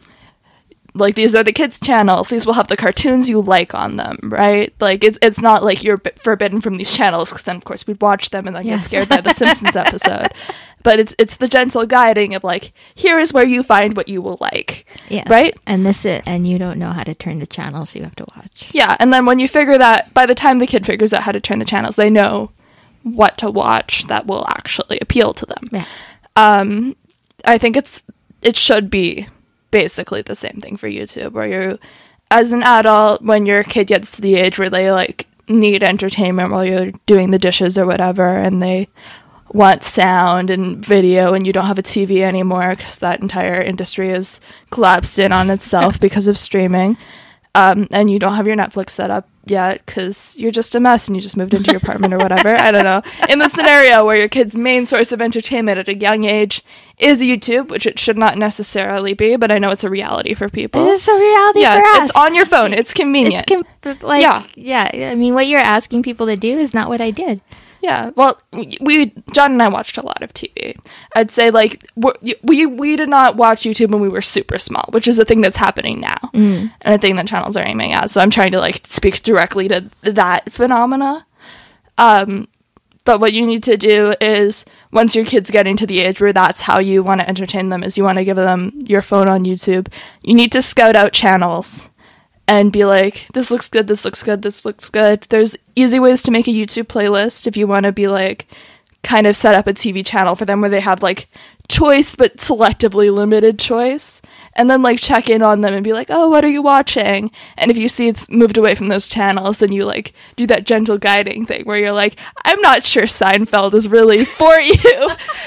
like these are the kids' channels. These will have the cartoons you like on them, right? Like, it's it's not like you're b- forbidden from these channels, because then, of course, we'd watch them and then Yes. get scared by the Simpsons episode. But it's it's the gentle guiding of, like, here is where you find what you will like, Yes. right? And this is, and you don't know how to turn the channels you have to watch. Yeah, and then when you figure that, by the time the kid figures out how to turn the channels, they know what to watch that will actually appeal to them. Yeah. Um, I think it's it should be basically the same thing for YouTube, where you, as an adult, when your kid gets to the age where they like need entertainment while you're doing the dishes or whatever, and they want sound and video, and you don't have a T V anymore because that entire industry has collapsed in on itself because of streaming, um, and you don't have your Netflix set up yet because you're just a mess and you just moved into your apartment or whatever. I don't know. In the scenario where your kid's main source of entertainment at a young age is YouTube, which it should not necessarily be, but I know it's a reality for people. It's a reality yeah, for us. it's on your phone. It's convenient. It's com- like, Yeah. yeah. I mean, what you're asking people to do is not what I did. Yeah, well, we John and I watched a lot of T V. I'd say like we we, we did not watch YouTube when we were super small, which is a thing that's happening now, Mm. and a thing that channels are aiming at. So I'm trying to like speak directly to that phenomena. Um, but what you need to do is, once your kid's getting to the age where that's how you want to entertain them, is you want to give them your phone on YouTube, you need to scout out channels and be like, this looks good, this looks good, this looks good. There's easy ways to make a YouTube playlist if you want to be like, kind of set up a T V channel for them where they have like choice, but selectively limited choice. And then like check in on them and be like, oh, what are you watching? And if you see it's moved away from those channels, then you like do that gentle guiding thing where you're like, I'm not sure Seinfeld is really for you,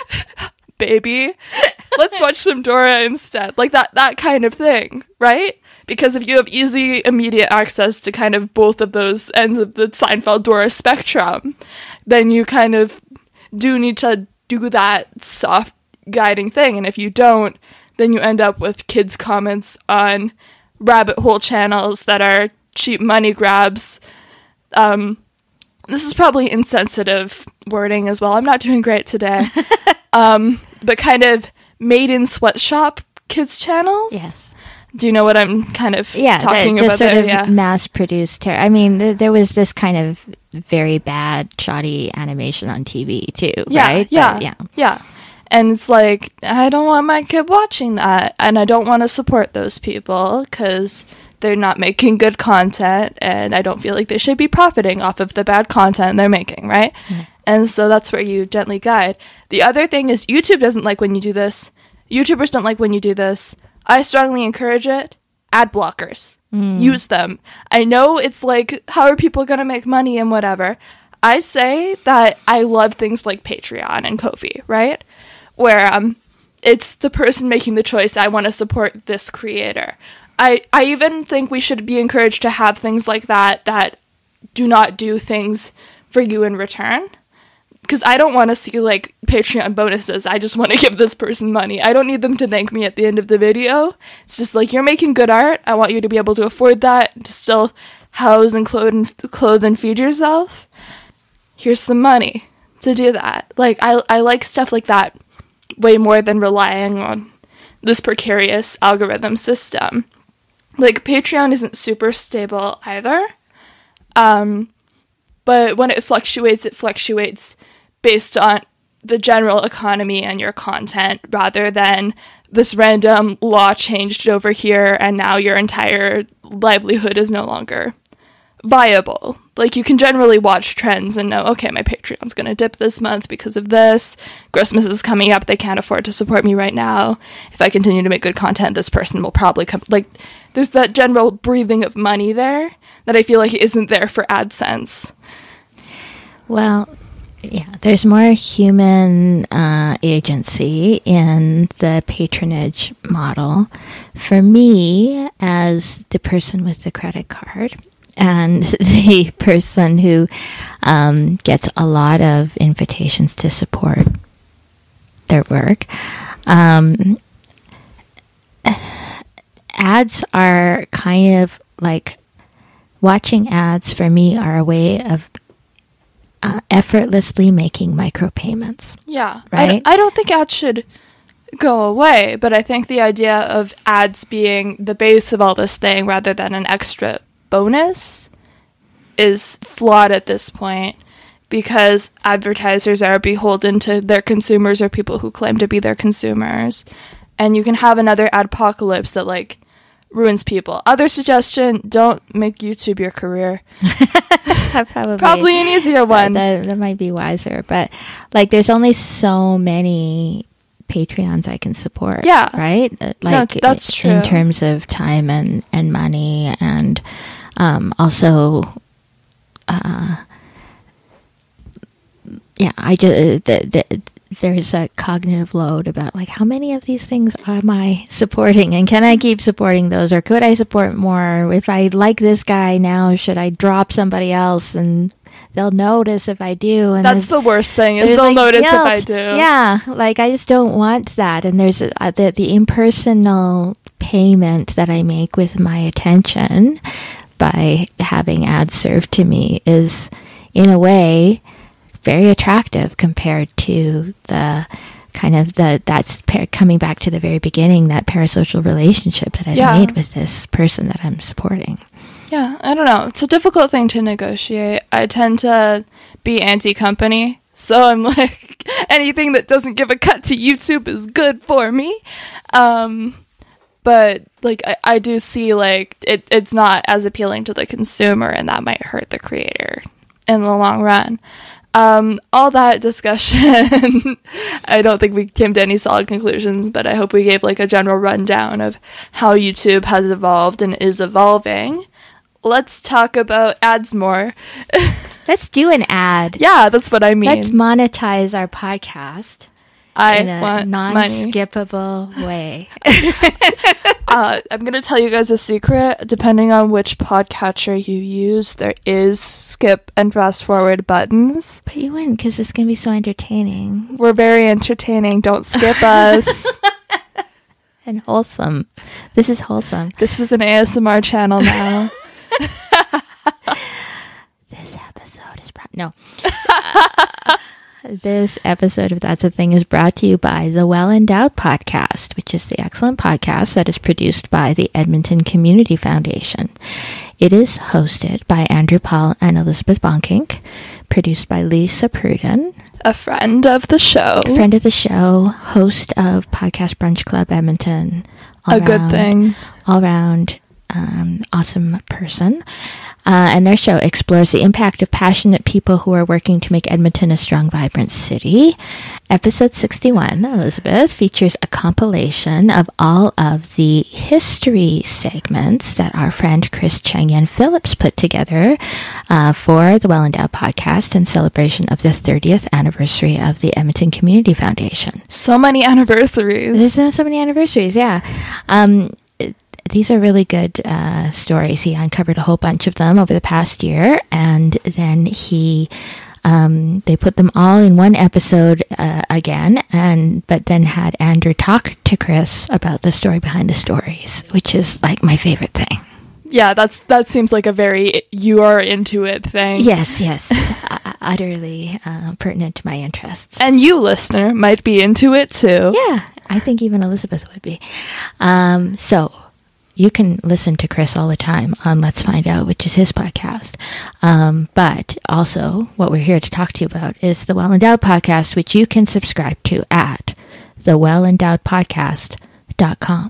baby. Let's watch some Dora instead. Like that, that kind of thing, right? Because if you have easy, immediate access to kind of both of those ends of the Seinfeld-Dora spectrum, then you kind of do need to do that soft guiding thing. And if you don't, then you end up with kids' comments on rabbit hole channels that are cheap money grabs. Um, this is probably insensitive wording as well. I'm not doing great today. um, but kind of made in sweatshop kids' channels. Yes. Do you know what I'm kind of Yeah, talking the, just about sort there? of Yeah. mass-produced terror. I mean, th- there was this kind of very bad, shoddy animation on T V too, Yeah, right? yeah, But, yeah. yeah. And it's like, I don't want my kid watching that, and I don't want to support those people because they're not making good content, and I don't feel like they should be profiting off of the bad content they're making, right? Mm. And so that's where you gently guide. The other thing is YouTube doesn't like when you do this. YouTubers don't like when you do this. I strongly encourage it. Ad blockers. Mm. Use them. I know it's like, how are people going to make money and whatever? I say that I love things like Patreon and Ko-fi, right? Where um, it's the person making the choice. I want to support this creator. I, I even think we should be encouraged to have things like that that do not do things for you in return. Because I don't want to see, like, Patreon bonuses. I just want to give this person money. I don't need them to thank me at the end of the video. It's just like, you're making good art. I want you to be able to afford that, to still house and clothe and, clothe and feed yourself. Here's some money to do that. Like, I, I like stuff like that way more than relying on this precarious algorithm system. Like, Patreon isn't super stable either. Um, but when it fluctuates, it fluctuates based on the general economy and your content rather than this random law changed over here and now your entire livelihood is no longer viable. Like, you can generally watch trends and know, okay, my Patreon's gonna dip this month because of this. Christmas is coming up. They can't afford to support me right now. If I continue to make good content, this person will probably come. Like, there's that general breathing of money there that I feel like isn't there for AdSense. Well, yeah, there's more human uh, agency in the patronage model. For me, as the person with the credit card, and the person who um, gets a lot of invitations to support their work. Um, ads are kind of like, watching ads for me are a way of uh, effortlessly making micropayments. Yeah. Right? I, I don't think ads should go away, but I think the idea of ads being the base of all this thing rather than an extra bonus is flawed at this point because advertisers are beholden to their consumers or people who claim to be their consumers, and you can have another adpocalypse that like ruins people. Other suggestion: don't make YouTube your career. Probably, Probably an easier one. Uh, that, that might be wiser, but like there's only so many Patreons I can support. Yeah, right. Like no, that's true. In terms of time and and money, and um, also, uh, yeah, I just the, the, there's a cognitive load about like how many of these things am I supporting, and can I keep supporting those, or could I support more? If I like this guy now, should I drop somebody else and they'll notice if I do? And that's the worst thing is they'll like notice guilt. if I do. Yeah, like I just don't want that. And there's uh, the the impersonal payment that I make with my attention by having ads served to me is, in a way, very attractive compared to the kind of the that's par- coming back to the very beginning, that parasocial relationship that I've yeah. made with this person that I'm supporting. Yeah, I don't know. It's a difficult thing to negotiate. I tend to be anti-company, so I'm like, anything that doesn't give a cut to YouTube is good for me. Um, but like, I, I do see like it, it's not as appealing to the consumer, and that might hurt the creator in the long run. Um, all that discussion, I don't think we came to any solid conclusions, but I hope we gave like a general rundown of how YouTube has evolved and is evolving. Let's talk about ads more. Let's do an ad. Yeah, that's what I mean. Let's monetize our podcast. I in a want non-skippable money. way. uh, I'm going to tell you guys a secret. Depending on which podcatcher you use, there is skip and fast forward buttons. But you wouldn't, because it's going to be so entertaining. We're very entertaining. Don't skip us. And wholesome. This is wholesome. This is an A S M R channel now. This episode is brought... No. Uh, This episode of That's a Thing is brought to you by the Well Endowed Podcast, which is the excellent podcast that is produced by the Edmonton Community Foundation. It is hosted by Andrew Paul and Elizabeth Bonkink, produced by Lisa Pruden, a friend of the show. A friend of the show, host of Podcast Brunch Club Edmonton. A good thing. All around um, awesome person. Uh, and their show explores the impact of passionate people who are working to make Edmonton a strong, vibrant city. Episode sixty-one, Elizabeth, features a compilation of all of the history segments that our friend Chris Chang-Yen Phillips put together uh, for the Well Endowed podcast in celebration of the thirtieth anniversary of the Edmonton Community Foundation. So many anniversaries. There's uh, so many anniversaries, yeah. Um, These are really good uh, stories. He uncovered a whole bunch of them over the past year, and then he um, they put them all in one episode uh, again, and but then had Andrew talk to Chris about the story behind the stories, which is like my favorite thing. Yeah, that's that seems like a very you are into it thing. Yes, yes, it's uh, utterly uh, pertinent to my interests. And you, listener, might be into it too. Yeah, I think even Elizabeth would be. Um, so. You can listen to Chris all the time on Let's Find Out, which is his podcast. Um, but also, what we're here to talk to you about is the Well Endowed podcast, which you can subscribe to at the well endowed podcast dot com.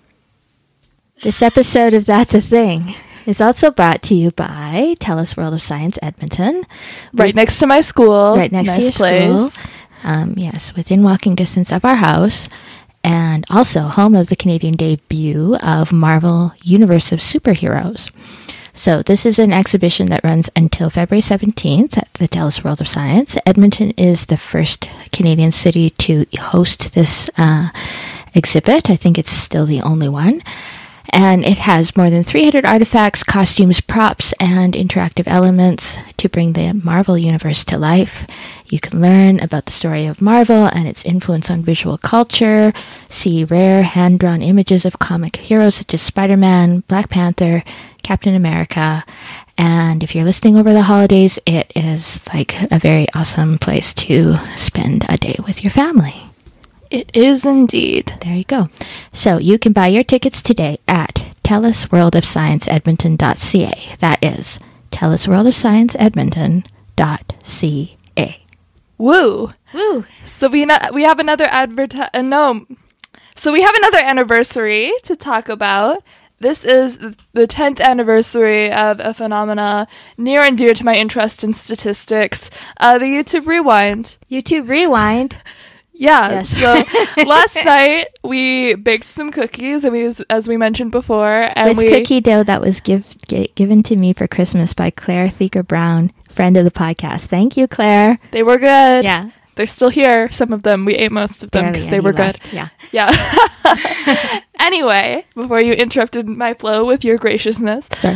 This episode of That's a Thing is also brought to you by TELUS World of Science Edmonton. Right next to my school. Right next nice to your place. school. Um, yes, within walking distance of our house. And also home of the Canadian debut of Marvel Universe of Superheroes. So this is an exhibition that runs until February seventeenth at the TELUS World of Science. Edmonton is the first Canadian city to host this uh, exhibit. I think it's still the only one. And it has more than three hundred artifacts, costumes, props, and interactive elements to bring the Marvel universe to life. You can learn about the story of Marvel and its influence on visual culture, see rare hand-drawn images of comic heroes such as Spider-Man, Black Panther, Captain America, and if you're listening over the holidays, it is like a very awesome place to spend a day with your family. It is indeed. There you go. So you can buy your tickets today at telus world of science edmonton dot c a. That is telus world of science edmonton dot c a. Woo! Woo! So we na- we have another adverti- uh, no. So we have another anniversary to talk about. This is the tenth anniversary of a phenomena near and dear to my interest in statistics, uh, the YouTube Rewind. YouTube Rewind. Yeah, Yes. So last night we baked some cookies, and we, as we mentioned before, and With we cookie dough that was give, g- given to me for Christmas by Claire Thieker Brown, friend of the podcast. Thank you, Claire. they were good. Yeah. They're still here. Some of them we ate most of them because they Barely, were yeah, good. you left. Yeah. Anyway, before you interrupted my flow with your graciousness, Sorry.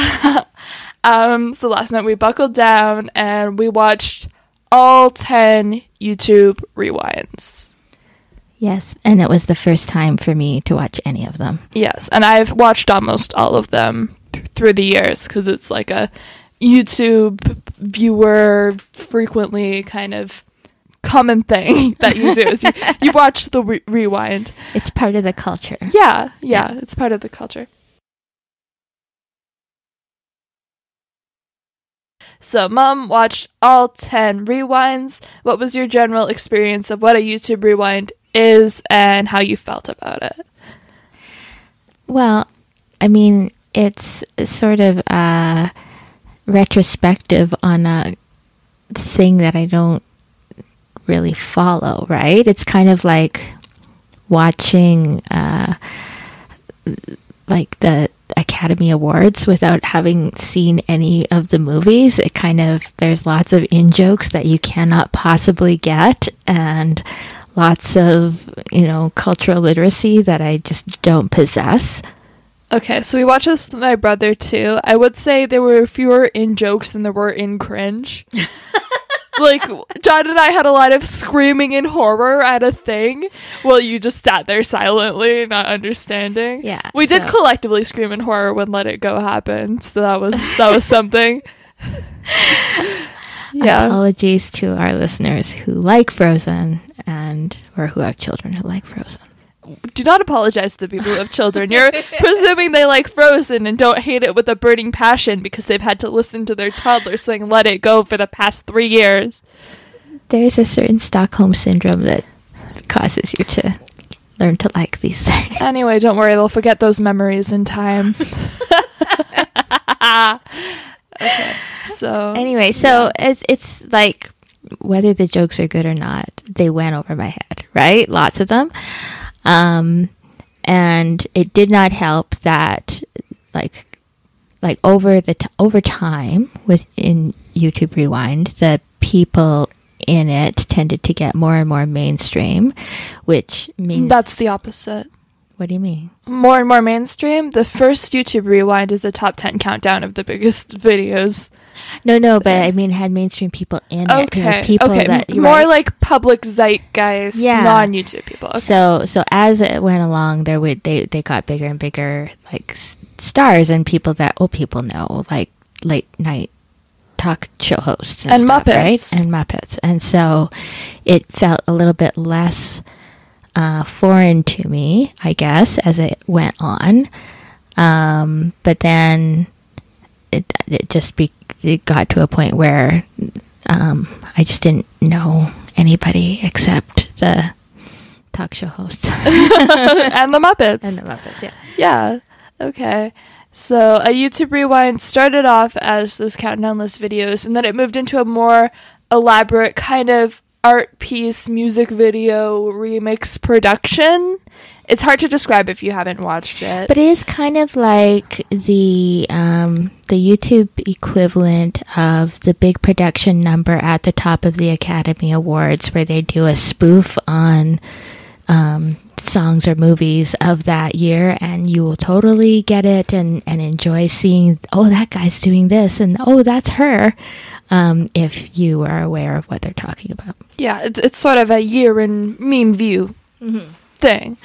um, so last night we buckled down and we watched all ten YouTube rewinds. Yes, and it was the first time for me to watch any of them. Yes, and I've watched almost all of them th- through the years because it's like a YouTube viewer frequently kind of common thing that you do is you, you watch the re- rewind. It's part of the culture. Yeah, yeah, it's part of the culture. So, Mom watched all ten rewinds. What was your general experience of what a YouTube rewind is and how you felt about it? Well, I mean, it's sort of uh, retrospective on a thing that I don't really follow, right? It's kind of like watching uh, like the Academy Awards without having seen any of the movies. It kind of, there's lots of in-jokes that you cannot possibly get, and lots of, you know, cultural literacy that I just don't possess. Okay, so we watched this with my brother too. I would say there were fewer in jokes than there were in cringe. Like, John and I had a lot of screaming in horror at a thing while you just sat there silently, not understanding. Yeah, We did so- collectively scream in horror when Let It Go happened, so that was that was something. Yeah. Apologies to our listeners who like Frozen and or who have children who like Frozen. Do not apologize to the people who have children. You're presuming they like Frozen and don't hate it with a burning passion because they've had to listen to their toddler sing Let It Go for the past three years. There's a certain Stockholm syndrome that causes you to learn to like these things. Anyway, don't worry, they'll forget those memories in time. So anyway, so yeah. it's it's like whether the jokes are good or not, they went over my head, right? Lots of them. Um, and it did not help that like like over the t- over time within YouTube Rewind, the people in it tended to get more and more mainstream, which means that's the opposite. What do you mean? More and more mainstream. The first YouTube Rewind is the top ten countdown of the biggest videos. No, no, but I mean, had mainstream people in it. Okay, people okay, that, more right? like public zeitgeist, yeah. non-YouTube people. Okay. So, so as it went along, there would they they got bigger and bigger, like s- stars and people that old people know, like late night talk show hosts and, and stuff, Muppets, right? And Muppets, and so it felt a little bit less uh, foreign to me, I guess, as it went on. Um, but then it it just be. It got to a point where um, I just didn't know anybody except the talk show hosts and the Muppets. And the Muppets, yeah. Yeah. Okay. So a YouTube Rewind started off as those countdown list videos, and then it moved into a more elaborate kind of art piece, music video, remix production. It's hard to describe if you haven't watched it. But it is kind of like the um, the YouTube equivalent of the big production number at the top of the Academy Awards, where they do a spoof on um, songs or movies of that year, and you will totally get it and, and enjoy seeing, oh, that guy's doing this, and oh, that's her, um, if you are aware of what they're talking about. Yeah, it's, it's sort of a year in meme view mm-hmm. thing.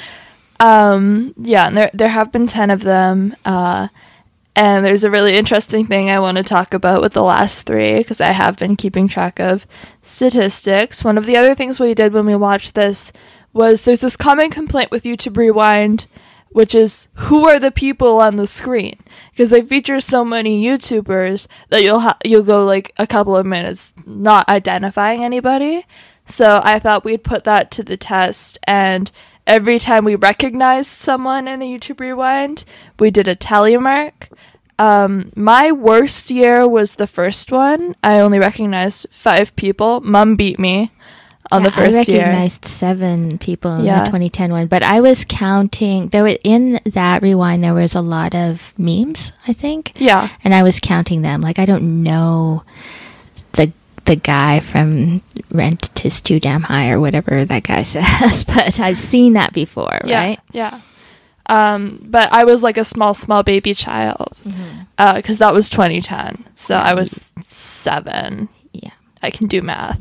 Um, yeah, and there there have been ten of them, uh, and there's a really interesting thing I want to talk about with the last three, because I have been keeping track of statistics. One of the other things we did when we watched this was there's this common complaint with YouTube Rewind, which is, who are the people on the screen? Because they feature so many YouTubers that you'll ha- you'll go like a couple of minutes not identifying anybody. So I thought we'd put that to the test, and every time we recognized someone in a YouTube Rewind, we did a tally mark. Um, my worst year was the first one. I only recognized five people. Mum beat me on yeah, the first year. I year. recognized seven people in Yeah. the twenty ten one, but I was counting. There were in that rewind. There was a lot of memes, I think. Yeah, and I was counting them. Like, I don't know the the guy from Rent Is Too Damn High or whatever that guy says, but I've seen that before, yeah, right? Yeah. Um, but I was like a small, small baby child, because Mm-hmm. uh, that was twenty ten. So I was seven. Yeah. I can do math.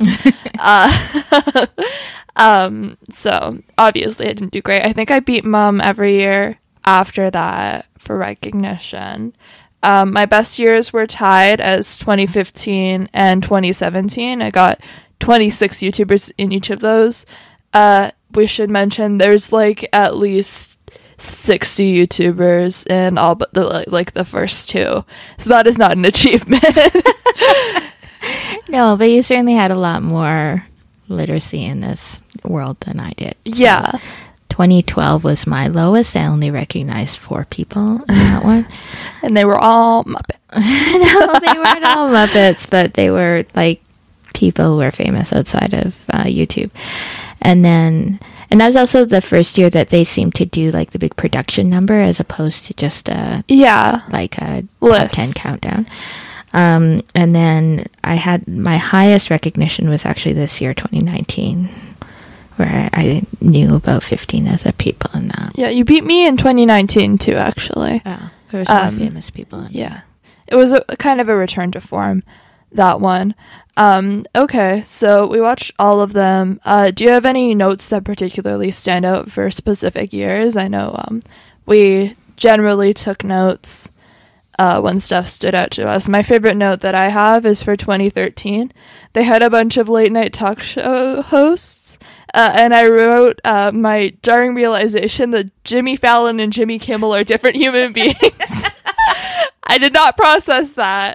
uh, um, so obviously I didn't do great. I think I beat Mom every year after that for recognition. Um, my best years were tied as twenty fifteen and twenty seventeen. I got twenty-six YouTubers in each of those. Uh, we should mention there's like at least sixty YouTubers in all but the like, like the first two. So that is not an achievement. No, but you certainly had a lot more literacy in this world than I did. So Yeah. twenty twelve was my lowest. I only recognized four people in that one. And they were all Muppets. No, they weren't all Muppets, but they were like people who were famous outside of uh, YouTube. And then, and that was also the first year that they seemed to do like the big production number as opposed to just a Yeah. like a List. top ten countdown. Um, and then I had my highest recognition was actually this year, twenty nineteen, where I, I knew about fifteen of the people in that. Yeah, you beat me in twenty nineteen too, actually. Oh, there was more Um, famous people in it. Yeah. It was a, a kind of a return to form, that one. Um, okay, so we watched all of them. Uh, do you have any notes that particularly stand out for specific years? I know um, we generally took notes uh, when stuff stood out to us. My favorite note that I have is for twenty thirteen. They had a bunch of late night talk show hosts, uh, and I wrote uh, my jarring realization that Jimmy Fallon and Jimmy Kimmel are different human beings. I did not process that.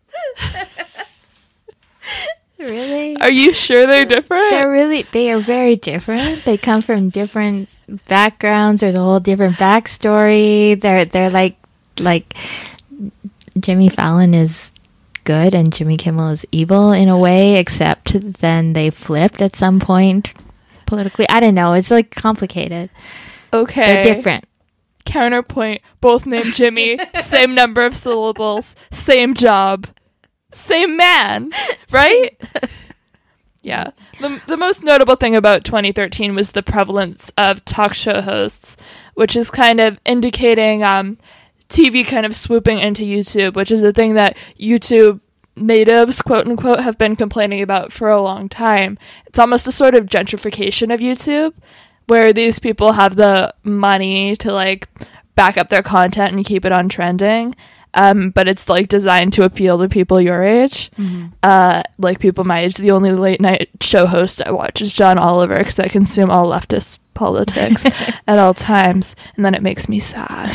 Really? Are you sure they're different? They're really, they are very different. They come from different backgrounds. There's a whole different backstory. They're, they're like, like Jimmy Fallon is good and Jimmy Kimmel is evil in a way, except then they flipped at some point politically. I don't know. It's like complicated. Okay. They're different. Counterpoint, both named Jimmy, same number of syllables, same job, same man, right? Yeah. The, the most notable thing about twenty thirteen was the prevalence of talk show hosts, which is kind of indicating um, T V kind of swooping into YouTube, which is a thing that YouTube natives, quote unquote, have been complaining about for a long time. It's almost a sort of gentrification of YouTube, where these people have the money to like back up their content and keep it on trending. Um, but it's like designed to appeal to people your age. Mm-hmm. Uh, like people my age. The only late night show host I watch is John Oliver because I consume all leftist politics at all times, and then it makes me sad.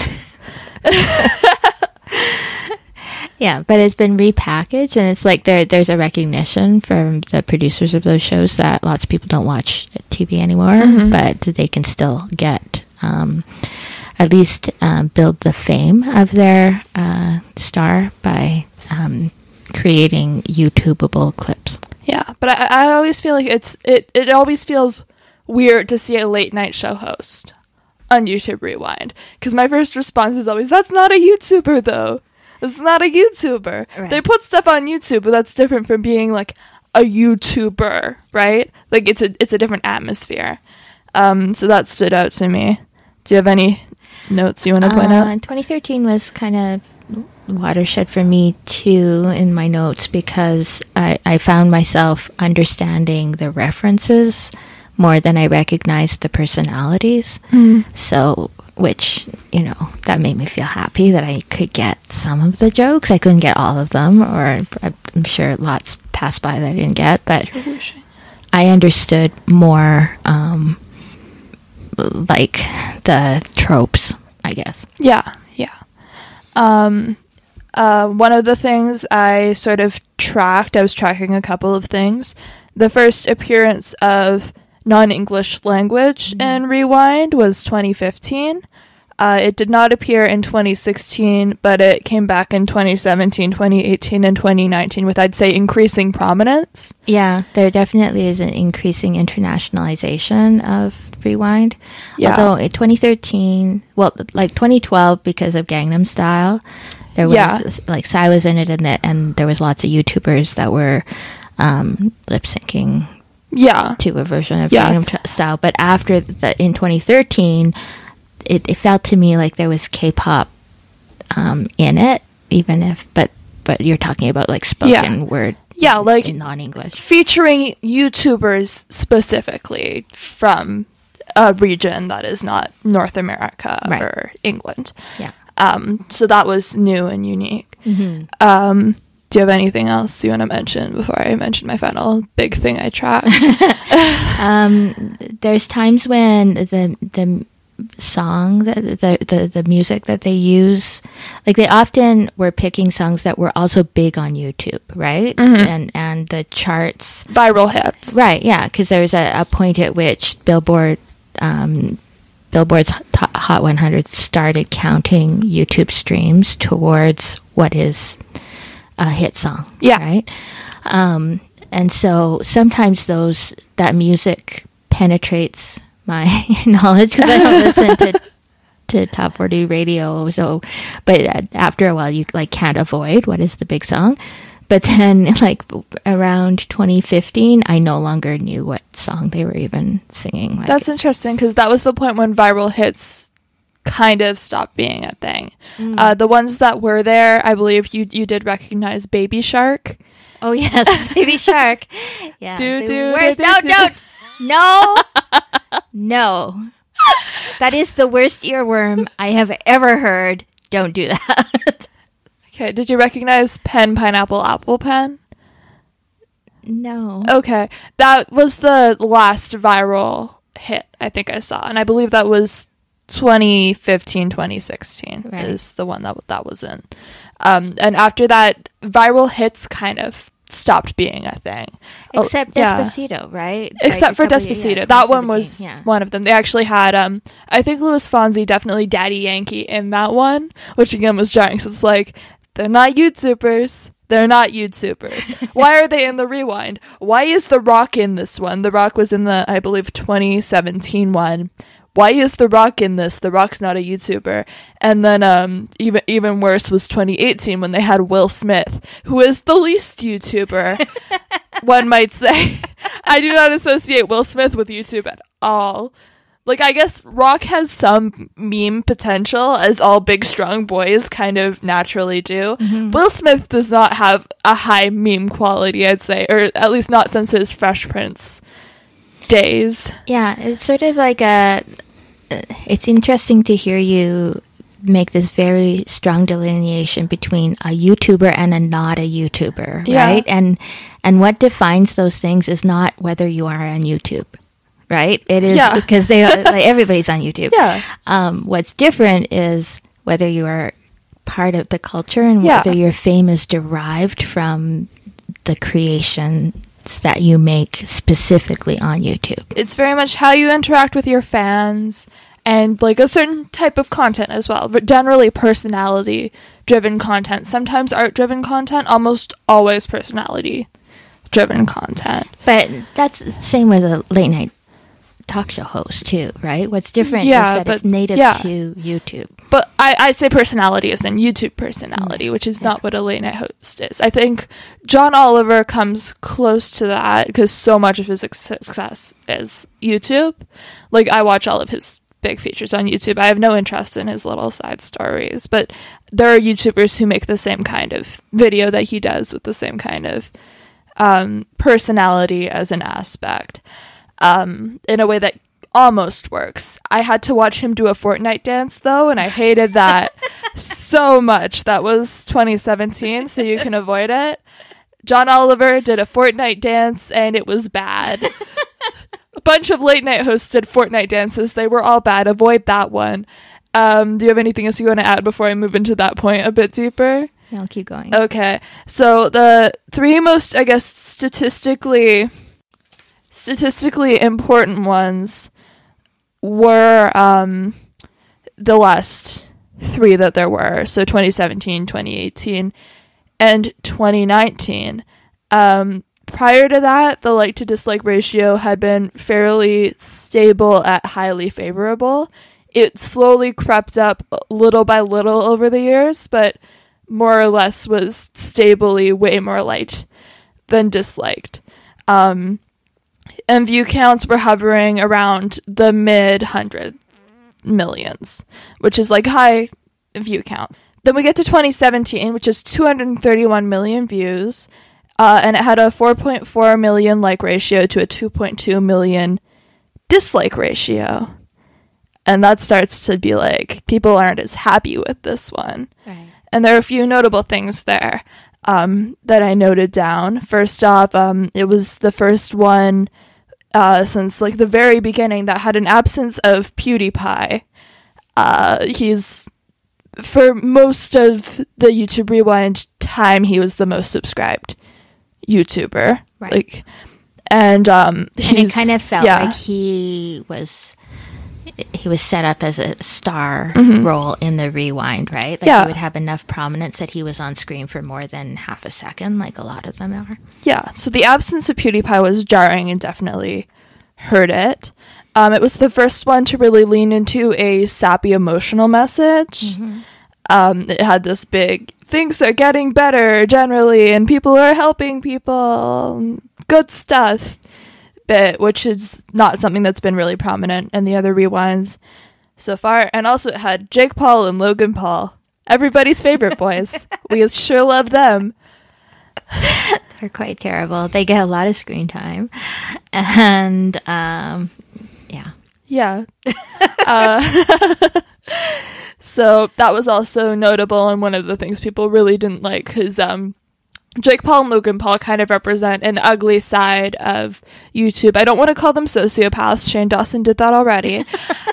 Yeah, but it's been repackaged, and it's like there there's a recognition from the producers of those shows that lots of people don't watch T V anymore, mm-hmm. but they can still get um, at least um, build the fame of their uh, star by um, creating YouTubeable clips. Yeah, but I, I always feel like it's it, it always feels weird to see a late night show host on YouTube Rewind, because my first response is always, that's not a YouTuber though. It's not a YouTuber. Right. They put stuff on YouTube, but that's different from being like a YouTuber, right? Like it's a it's a different atmosphere. Um, so that stood out to me. Do you have any notes you want to point uh, out? twenty thirteen was kind of watershed for me too in my notes, because I, I found myself understanding the references more than I recognized the personalities. Mm. So, which, you know, that made me feel happy that I could get some of the jokes. I couldn't get all of them, or I'm sure lots passed by that I didn't get, but I understood more, um, like the tropes, I guess. Yeah, yeah. Um, uh, one of the things I sort of tracked, I was tracking a couple of things. The first appearance of non-English language mm-hmm. in Rewind was twenty fifteen. Uh, it did not appear in twenty sixteen, but it came back in twenty seventeen, twenty eighteen, and twenty nineteen with, I'd say, increasing prominence. Yeah, there definitely is an increasing internationalization of Rewind. Yeah. Although in twenty thirteen, well, like twenty twelve, because of Gangnam Style, there was, yeah. like, Psy was in it, and, that, and there was lots of YouTubers that were um, lip-syncing yeah. to a version of yeah. Gangnam Style. But after that, in twenty thirteen... It, it felt to me like there was K-pop um, in it, even if, but but you're talking about like spoken yeah. word, yeah, like in non-English, featuring YouTubers specifically from a region that is not North America right. or England. Yeah. Um. So that was new and unique. Mm-hmm. Um. Do you have anything else you want to mention before I mention my final big thing I track? um. There's times when the the song the, the the the music that they use, like they often were picking songs that were also big on YouTube, right? Mm-hmm. and and the charts, viral hits, right? Yeah, because there was a, a point at which Billboard um Billboard's Hot one hundred started counting YouTube streams towards what is a hit song, yeah, right? Um and so sometimes those that music penetrates my knowledge, because I don't listen to to top forty radio, so but after a while you like can't avoid what is the big song. But then like around twenty fifteen I no longer knew what song they were even singing. Like, that's interesting, because that was the point when viral hits kind of stopped being a thing. Mm. Uh, the ones that were there, I believe you you did recognize Baby Shark. Oh yes, Baby Shark. Yeah, do, do, worst. do, No, do, don't. No, no. That is the worst earworm I have ever heard. Don't do that. Okay, did you recognize Pen, Pineapple, Apple Pen? No. Okay, that was the last viral hit I think I saw, and I believe that was twenty fifteen, twenty sixteen right. is the one that that was in. Um, and after that, viral hits kind of stopped being a thing. Except oh, yeah. Despacito, right? Except like for Despacito. Yeah, that one was yeah. one of them. They actually had, um, I think Louis Fonsi, definitely Daddy Yankee in that one, which again was jarring. So it's like, they're not YouTubers. They're not YouTubers. Why are they in the Rewind? Why is The Rock in this one? The Rock was in the, I believe, twenty seventeen one. Why is The Rock in this? The Rock's not a YouTuber. And then um, even even worse was twenty eighteen when they had Will Smith, who is the least YouTuber, one might say. I do not associate Will Smith with YouTube at all. Like, I guess Rock has some meme potential, as all big, strong boys kind of naturally do. Mm-hmm. Will Smith does not have a high meme quality, I'd say, or at least not since his Fresh Prince days. Yeah, it's sort of like a... It's interesting to hear you make this very strong delineation between a YouTuber and a not a YouTuber, yeah. right? And and what defines those things is not whether you are on YouTube. Right? It is yeah. because they are, like, everybody's on YouTube. Yeah. Um, what's different is whether you are part of the culture and yeah. whether your fame is derived from the creations that you make specifically on YouTube. It's very much how you interact with your fans and like a certain type of content as well. But generally personality driven content. Sometimes art driven content, almost always personality driven content. But that's the same with a late night talk show host too, right? What's different yeah, is that but, it's native yeah. to YouTube. But I, I say personality as in YouTube personality, mm. which is yeah. not what a late night host is. I think John Oliver comes close to that because so much of his success is YouTube. Like, I watch all of his big features on YouTube. I have no interest in his little side stories, but there are YouTubers who make the same kind of video that he does with the same kind of um, personality as an aspect. Um, in a way that almost works. I had to watch him do a Fortnite dance, though, and I hated that so much. That was twenty seventeen, so you can avoid it. John Oliver did a Fortnite dance, and it was bad. A bunch of late-night hosts did Fortnite dances. They were all bad. Avoid that one. Um, do you have anything else you want to add before I move into that point a bit deeper? No, keep going. Okay. So the three most, I guess, statistically... statistically important ones were um, the last three that there were. So twenty seventeen, twenty eighteen, and twenty nineteen. Um, prior to that, the like to dislike ratio had been fairly stable at highly favorable. It slowly crept up little by little over the years, but more or less was stably way more liked than disliked. Um, And view counts were hovering around the mid hundred millions, which is like high view count. Then we get to twenty seventeen, which is two hundred thirty-one million views, uh, and it had a four point four million like ratio to a two point two million dislike ratio. And that starts to be like, people aren't as happy with this one. Right. And there are a few notable things there um, that I noted down. First off, um, it was the first one Uh, since like the very beginning that had an absence of PewDiePie. Uh, he's, for most of the YouTube Rewind time, he was the most subscribed YouTuber. Right. Like, and um, and it kind of felt yeah. like he was he was set up as a star mm-hmm. role in the Rewind, right? Like yeah. he would have enough prominence that he was on screen for more than half a second, like a lot of them are. Yeah, so the absence of PewDiePie was jarring and definitely hurt it. Um, it was the first one to really lean into a sappy emotional message. Mm-hmm. Um, it had this big, things are getting better generally, and people are helping people, good stuff bit, which is not something that's been really prominent in the other Rewinds so far. And also it had Jake Paul and Logan Paul, everybody's favorite boys. We sure love them. They're quite terrible. They get a lot of screen time. And, um, yeah. Yeah. uh, so that was also notable, and one of the things people really didn't like, because um, Jake Paul and Logan Paul kind of represent an ugly side of YouTube. I don't want to call them sociopaths. Shane Dawson did that already.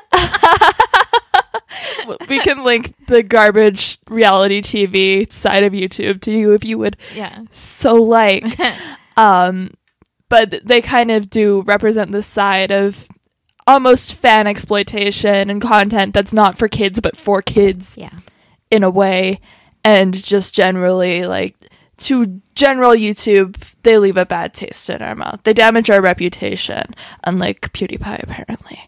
We can link the garbage reality T V side of YouTube to you if you would yeah. so like. um, but they kind of do represent the side of almost fan exploitation and content that's not for kids but for kids yeah. in a way, and just generally like to general YouTube, they leave a bad taste in our mouth. They damage our reputation, unlike PewDiePie, apparently.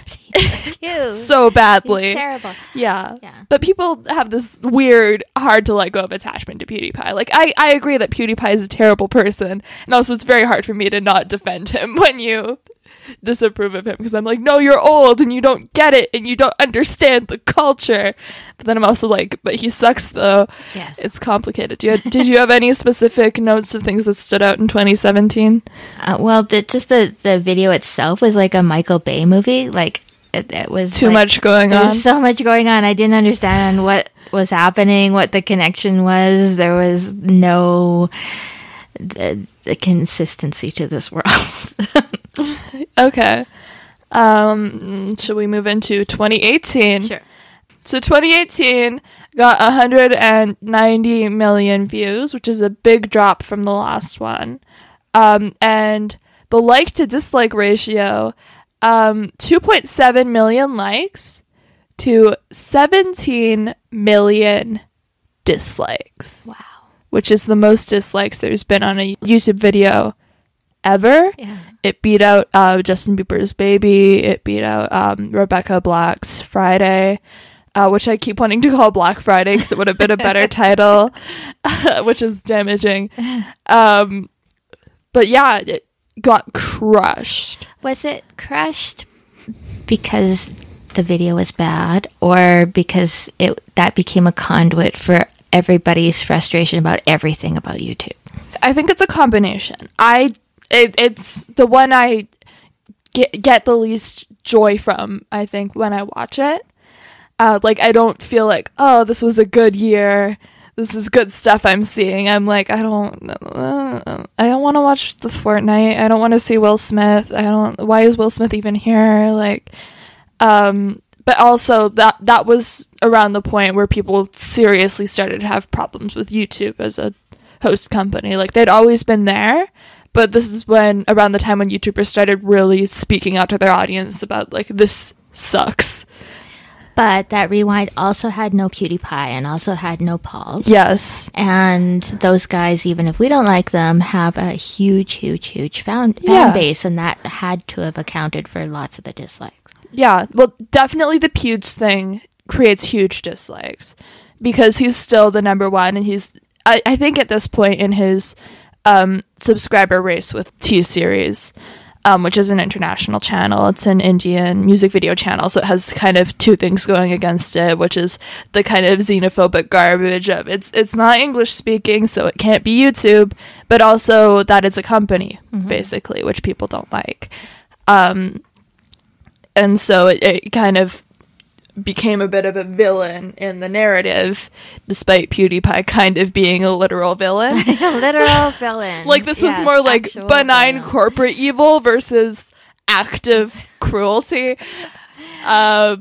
So badly. He's terrible. Yeah. Yeah. But people have this weird, hard to let go of attachment to PewDiePie. Like, I, I agree that PewDiePie is a terrible person, and also it's very hard for me to not defend him when you disapprove of him, because I'm like, no, you're old and you don't get it and you don't understand the culture. But then I'm also like, but he sucks though. Yes. It's complicated. Do you, did you have any specific notes of things that stood out in twenty seventeen? Uh, well, the, just the, the video itself was like a Michael Bay movie. Like, it, it was Too like, much going there on. was so much going on. I didn't understand what was happening, what the connection was. There was no the, the consistency to this world. Okay. Um, should we move into twenty eighteen? Sure. So twenty eighteen got one hundred ninety million views, which is a big drop from the last one. Um, and the like to dislike ratio, um, two point seven million likes to seventeen million dislikes. Wow. Which is the most dislikes there's been on a YouTube video ever. Yeah. It beat out uh, Justin Bieber's Baby. It beat out um, Rebecca Black's Friday, uh, which I keep wanting to call Black Friday because it would have been a better title, which is damaging. Um, but yeah, it got crushed. Was it crushed because the video was bad, or because it that became a conduit for everybody's frustration about everything about YouTube? I think it's a combination. I it, it's the one I get get the least joy from, I think, when I watch it. Uh, like, I don't feel like, oh, this was a good year. This is good stuff I'm seeing. I'm like, I don't, uh, I don't want to watch the Fortnite. I don't want to see Will Smith. I don't. Why is Will Smith even here? Like, um. But also, that that was around the point where people seriously started to have problems with YouTube as a host company. Like, they'd always been there, but this is when, around the time when YouTubers started really speaking out to their audience about, like, this sucks. But that Rewind also had no PewDiePie and also had no Paul. Yes. And those guys, even if we don't like them, have a huge, huge, huge fan, fan Yeah. base, and that had to have accounted for lots of the dislikes. Yeah, well, definitely the Pewds thing creates huge dislikes because he's still the number one, and he's, I, I think at this point in his um, subscriber race with T-Series, um, which is an international channel. It's an Indian music video channel, so it has kind of two things going against it, which is the kind of xenophobic garbage of it's it's not English speaking, so it can't be YouTube, but also that it's a company, mm-hmm. basically, which people don't like. Um, and so it, it kind of became a bit of a villain in the narrative, despite PewDiePie kind of being a literal villain. A literal villain. Like, this yes, was more like benign villain. corporate evil versus active cruelty. Uh,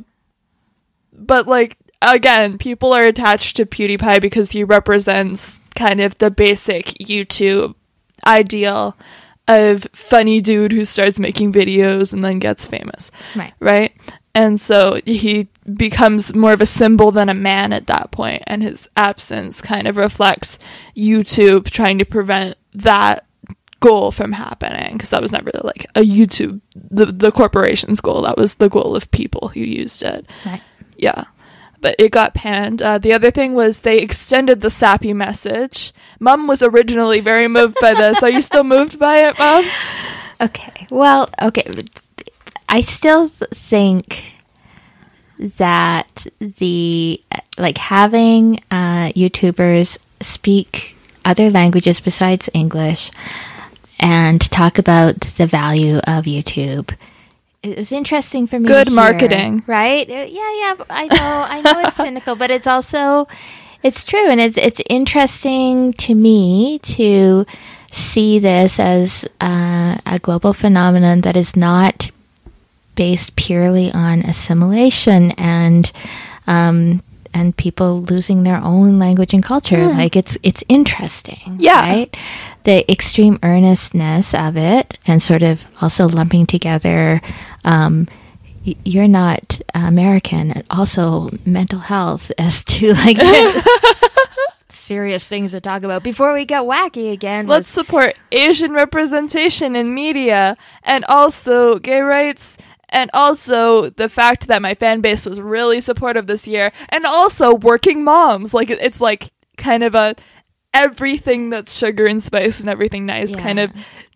but, like, again, people are attached to PewDiePie because he represents kind of the basic YouTube ideal of funny dude who starts making videos and then gets famous. Right. Right? And so he becomes more of a symbol than a man at that point, and his absence kind of reflects YouTube trying to prevent that goal from happening, because that was never like a YouTube, the, the corporation's goal. That was the goal of people who used it. Right. Yeah. But it got panned. Uh, the other thing was they extended the sappy message. Mum was originally very moved by this. Are you still moved by it, Mum? Okay. Well, okay. I still th- think that the, like, having uh, YouTubers speak other languages besides English and talk about the value of YouTube, it was interesting for me. Good to hear, marketing. Right? Uh, Yeah, yeah. I know. I know it's cynical, but it's also, it's true. And it's, it's interesting to me to see this as uh, a global phenomenon that is not based purely on assimilation and um, and people losing their own language and culture. Mm. Like, it's it's interesting, yeah. right? The extreme earnestness of it, and sort of also lumping together, um, y- you're not American, and also mental health as to, like, serious things to talk about before we get wacky again. Let's support Asian representation in media, and also gay rights, and also the fact that my fan base was really supportive this year, and also working moms. Like, it's like kind of a everything that's sugar and spice and everything nice Yeah. kind of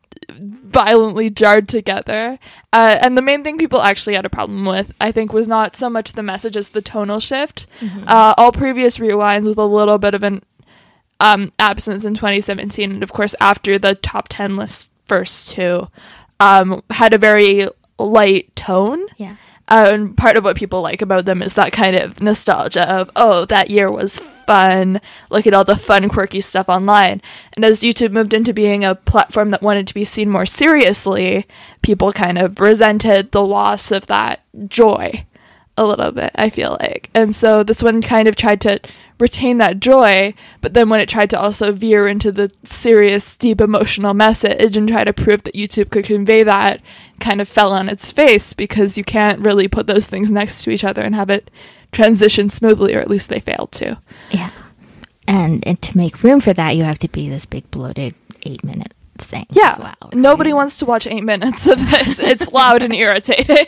violently jarred together. Uh, and the main thing people actually had a problem with, I think, was not so much the message as the tonal shift. Mm-hmm. Uh, all previous rewinds with a little bit of an um, absence in twenty seventeen, and of course after the top ten list first two, um, had a very light tone. Yeah. Uh, and part of what people like about them is that kind of nostalgia of, oh, that year was fun. Look at all the fun, quirky stuff online. And as YouTube moved into being a platform that wanted to be seen more seriously, people kind of resented the loss of that joy a little bit, I feel like. And so this one kind of tried to retain that joy, but then when it tried to also veer into the serious, deep emotional message and try to prove that YouTube could convey that, kind of fell on its face, because you can't really put those things next to each other and have it transition smoothly, or at least they failed to. Yeah. And, and to make room for that, you have to be this big bloated eight minute thing. Yeah. as well, right? Nobody wants to watch eight minutes of this. It's loud and irritating.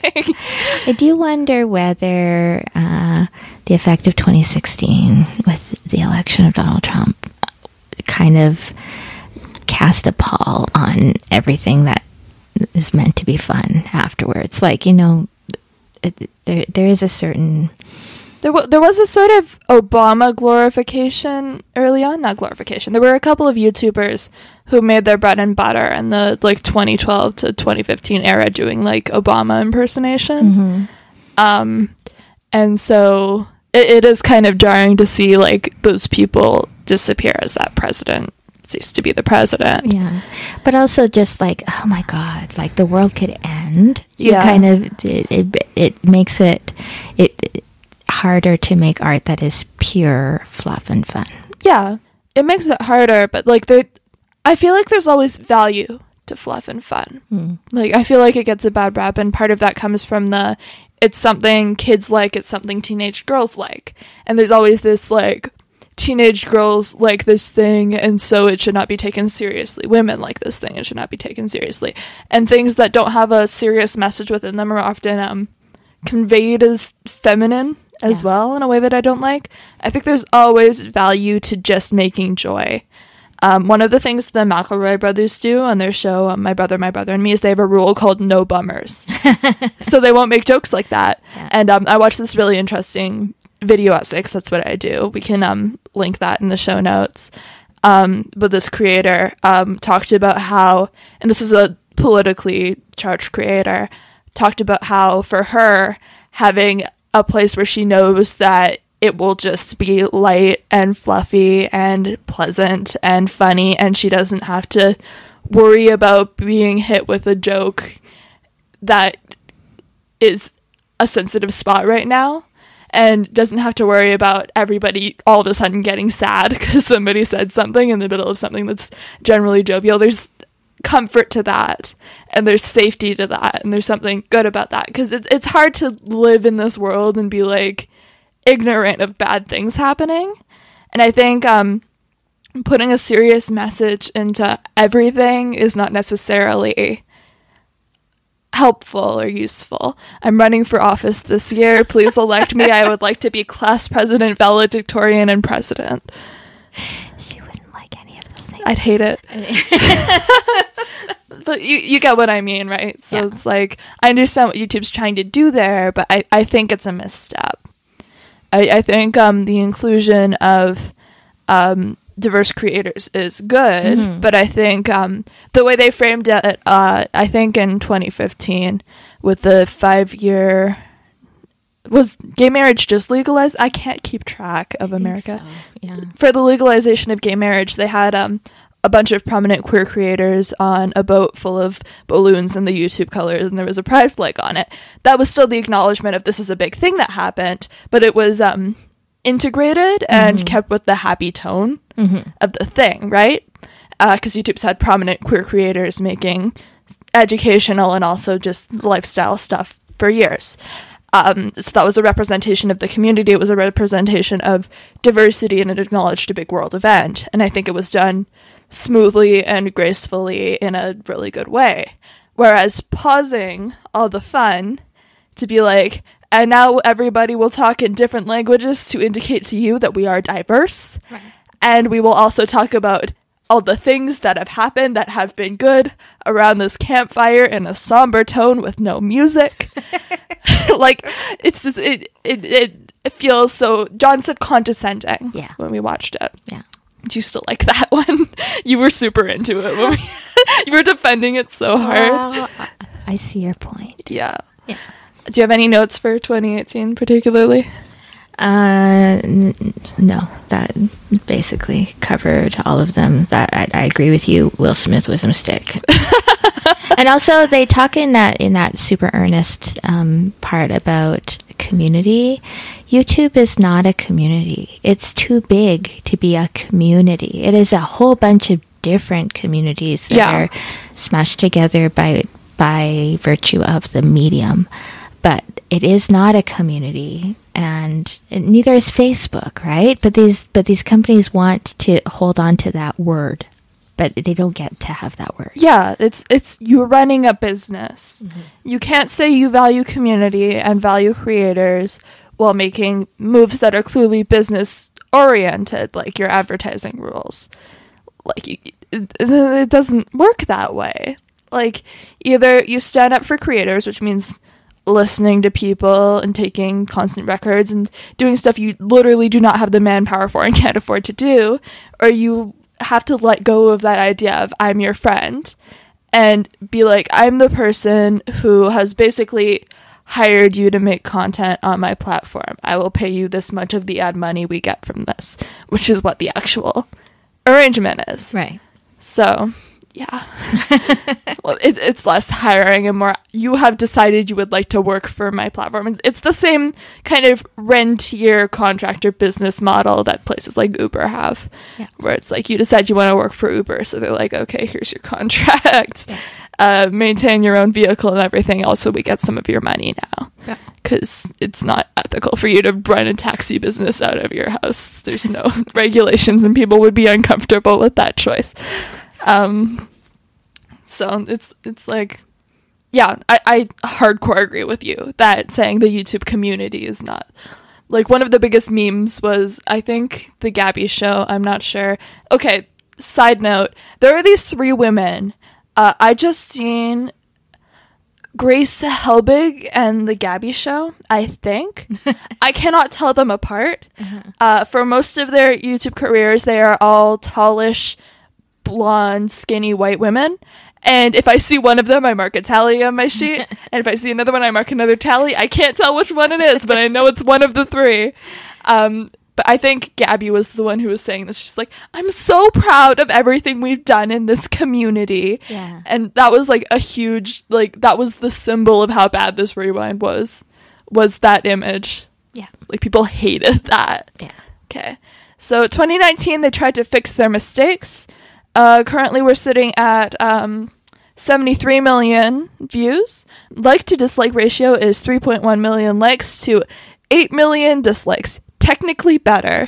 I do wonder whether uh, the effect of twenty sixteen with the election of Donald Trump kind of cast a pall on everything that is meant to be fun afterwards. Like, you know, it, there there is a certain... There, w- there was a sort of Obama glorification early on. Not glorification. There were a couple of YouTubers who made their bread and butter in the like twenty twelve to twenty fifteen era doing like Obama impersonation. Mm-hmm. Um, and so it, it is kind of jarring to see like those people disappear as that president ceased to be the president. Yeah. But also just like, oh my God, like the world could end. You Yeah. kind of, it, it, it makes it, it, it harder to make art that is pure fluff and fun. Yeah, it makes it harder, but like there, I feel like there's always value to fluff and fun. Mm. Like, I feel like it gets a bad rap, and part of that comes from the, it's something kids like, it's something teenage girls like, and there's always this like, teenage girls like this thing, and so it should not be taken seriously. Women like this thing, it should not be taken seriously. And things that don't have a serious message within them are often um, conveyed as feminine as Yeah. well, in a way that I don't like. I think there's always value to just making joy. Um, one of the things the McElroy brothers do on their show, um, My Brother, My Brother and Me, is they have a rule called no bummers. So they won't make jokes like that. Yeah. And um, I watched this really interesting video essay, 'cause that's what I do. We can um, link that in the show notes. Um, but this creator um, talked about how, and this is a politically charged creator, talked about how for her, having a place where she knows that it will just be light and fluffy and pleasant and funny, and she doesn't have to worry about being hit with a joke that is a sensitive spot right now, and doesn't have to worry about everybody all of a sudden getting sad because somebody said something in the middle of something that's generally jovial. There's comfort to that, and there's safety to that, and there's something good about that, because it's, it's hard to live in this world and be like ignorant of bad things happening. And I think um putting a serious message into everything is not necessarily helpful or useful. I'm running for office this year. Please elect me. I would like to be class president, valedictorian, and president. She wouldn't like any of those things. I'd hate it. But you, you get what I mean, right? So Yeah. it's like, I understand what YouTube's trying to do there, but I, I think it's a misstep. I, I think um, the inclusion of um, diverse creators is good, Mhm. but I think um, the way they framed it, uh, I think in twenty fifteen, with the five-year... Was gay marriage just legalized? I can't keep track of America. So, yeah. For the legalization of gay marriage, they had um, a bunch of prominent queer creators on a boat full of balloons and the YouTube colors, and there was a pride flag on it. That was still the acknowledgement of this is a big thing that happened, but it was um, integrated and Mhm. kept with the happy tone Mm-hmm. of the thing, right? Because YouTube's had prominent queer creators making educational and also just lifestyle stuff for years. Um, so that was a representation of the community. It was a representation of diversity, and it acknowledged a big world event. And I think it was done smoothly and gracefully in a really good way. Whereas pausing all the fun to be like, and now everybody will talk in different languages to indicate to you that we are diverse. Right. And we will also talk about all the things that have happened that have been good around this campfire in a somber tone with no music. Like, it's just, it, it, it, it feels so, John said condescending yeah. when we watched it. Yeah. Do you still like that one? You were super into it. When we, you were defending it so hard. Uh, I see your point. Yeah. Yeah. Do you have any notes for twenty eighteen particularly? Uh, n- no, that basically covered all of them. That I, I agree with you. Will Smith was a mistake. And also, they talk in that in that super earnest um, part about community. YouTube is not a community. It's too big to be a community. It is a whole bunch of different communities that Yeah. are smashed together by by virtue of the medium. But it is not a community, and neither is Facebook, right? But these but these companies want to hold on to that word, but they don't get to have that word. Yeah, it's it's you're running a business. Mm-hmm. You can't say you value community and value creators while making moves that are clearly business oriented, like your advertising rules. Like you, it, it doesn't work that way. Like, either you stand up for creators, which means listening to people and taking constant records and doing stuff you literally do not have the manpower for and can't afford to do, or you have to let go of that idea of I'm your friend and be like, I'm the person who has basically hired you to make content on my platform. I will pay you this much of the ad money we get from this, which is what the actual arrangement is. Right. So, yeah. Well, it, it's less hiring and more, you have decided you would like to work for my platform. It's the same kind of rentier contractor business model that places like Uber have, yeah. Where it's like you decide you want to work for Uber, so they're like, okay, here's your contract. Yeah. Uh, maintain your own vehicle and everything else, so we get some of your money now. Yeah. Because it's not ethical for you to run a taxi business out of your house. There's no regulations, and people would be uncomfortable with that choice. Um, so it's it's like, yeah, I, I hardcore agree with you that saying the YouTube community is not, like, one of the biggest memes was, I think, the Gabby show. I'm not sure. Okay, side note, there are these three women. Uh, I just seen Grace Helbig and the Gabby show, I think. I cannot tell them apart. Uh-huh. Uh, for most of their YouTube careers, they are all tallish, blonde, skinny white women. And if I see one of them, I mark a tally on my sheet. And if I see another one, I mark another tally. I can't tell which one it is, but I know it's one of the three. Um, but I think Gabby was the one who was saying this. She's like, I'm so proud of everything we've done in this community. Yeah. And that was like a huge, like, that was the symbol of how bad this rewind was, was that image. Yeah. Like, people hated that. Yeah. Okay. So twenty nineteen, they tried to fix their mistakes. Uh, currently, we're sitting at um, seventy-three million views. Like to dislike ratio is three point one million likes to eight million dislikes. Technically better.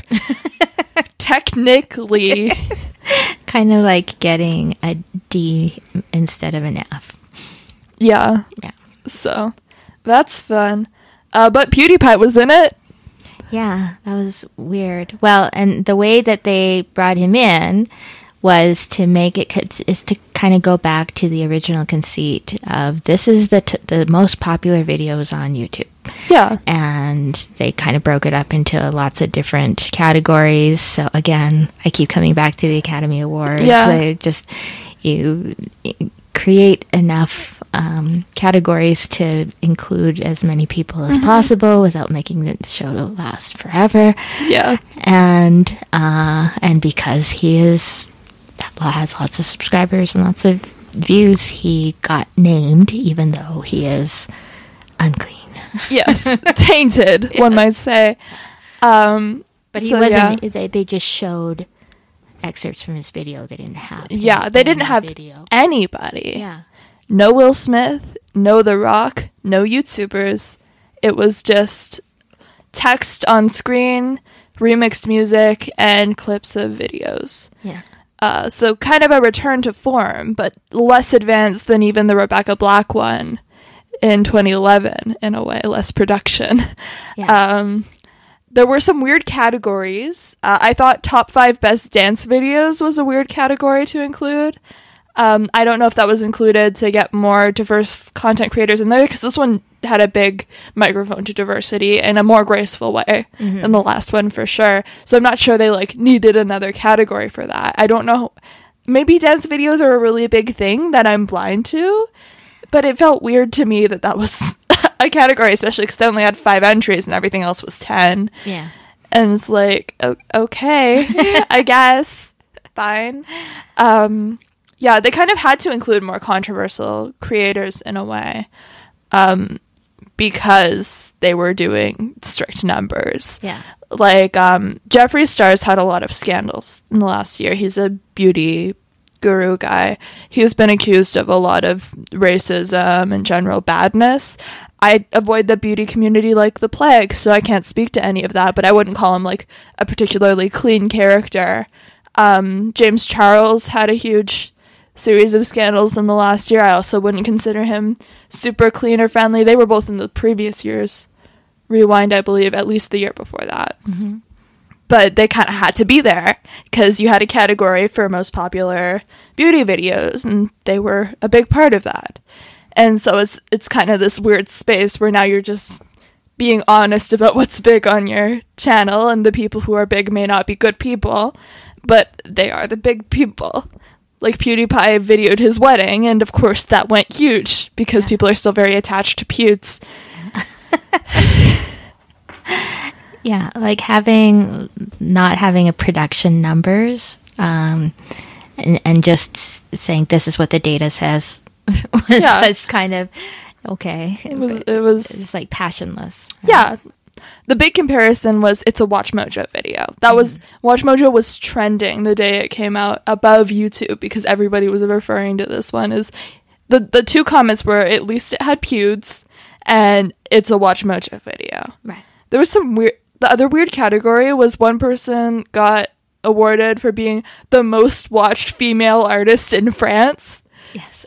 Technically. Kind of like getting a D instead of an F. Yeah. Yeah. So, that's fun. Uh, but PewDiePie was in it. Yeah, that was weird. Well, and the way that they brought him in was to make it is to kind of go back to the original conceit of this is the t- the most popular videos on YouTube. Yeah. And they kind of broke it up into lots of different categories. So again, I keep coming back to the Academy Awards. Yeah. They just you, you create enough um, categories to include as many people as mm-hmm. possible without making the show to last forever. Yeah. And uh, and because he is has lots of subscribers and lots of views, he got named, even though he is unclean. Yes, tainted, yeah. One might say. Um, but he so, wasn't. yeah. They they just showed excerpts from his video. They didn't have. Yeah, they didn't have video. anybody. Yeah. No Will Smith, no The Rock, no YouTubers. it was just text on screen, remixed music, and clips of videos. Yeah. Uh, so kind of a return to form, but less advanced than even the Rebecca Black one in twenty eleven, in a way, less production. Yeah. Um, there were some weird categories. Uh, I thought top five best dance videos was a weird category to include. Um, I don't know if that was included to get more diverse content creators in there, because this one had a big microphone to diversity in a more graceful way mm-hmm. than the last one, for sure. So I'm not sure they like needed another category for that. I don't know. Maybe dance videos are a really big thing that I'm blind to, but it felt weird to me that that was a category, especially because they only had five entries and everything else was ten. Yeah. And it's like, o- okay, I guess. Fine. Um... Yeah, they kind of had to include more controversial creators in a way, um, because they were doing strict numbers. Yeah. Like, um, Jeffree Star's had a lot of scandals in the last year. He's a beauty guru guy. He's been accused of a lot of racism and general badness. I avoid the beauty community like the plague, so I can't speak to any of that, but I wouldn't call him, like, a particularly clean character. Um, James Charles had a huge series of scandals in the last year. I also wouldn't consider him super clean or friendly. They were both in the previous year's Rewind, I believe, at least the year before that. Mm-hmm. But they kind of had to be there because you had a category for most popular beauty videos, and they were a big part of that. And so it's it's kind of this weird space where now you're just being honest about what's big on your channel, and the people who are big may not be good people, but they are the big people. Like, PewDiePie videoed his wedding, and of course that went huge, because yeah. people are still very attached to pewds. Yeah, like having, not having a production numbers, um, and, and just saying this is what the data says was, yeah. was kind of, okay. It was, it was just like passionless. Right? Yeah. The big comparison was it's a WatchMojo video. That mm-hmm. was, WatchMojo was trending the day it came out above YouTube, because everybody was referring to this one as, the, the two comments were, at least it had pewds, and it's a WatchMojo video. Right. There was some weird, the other weird category was one person got awarded for being the most watched female artist in France. Yes.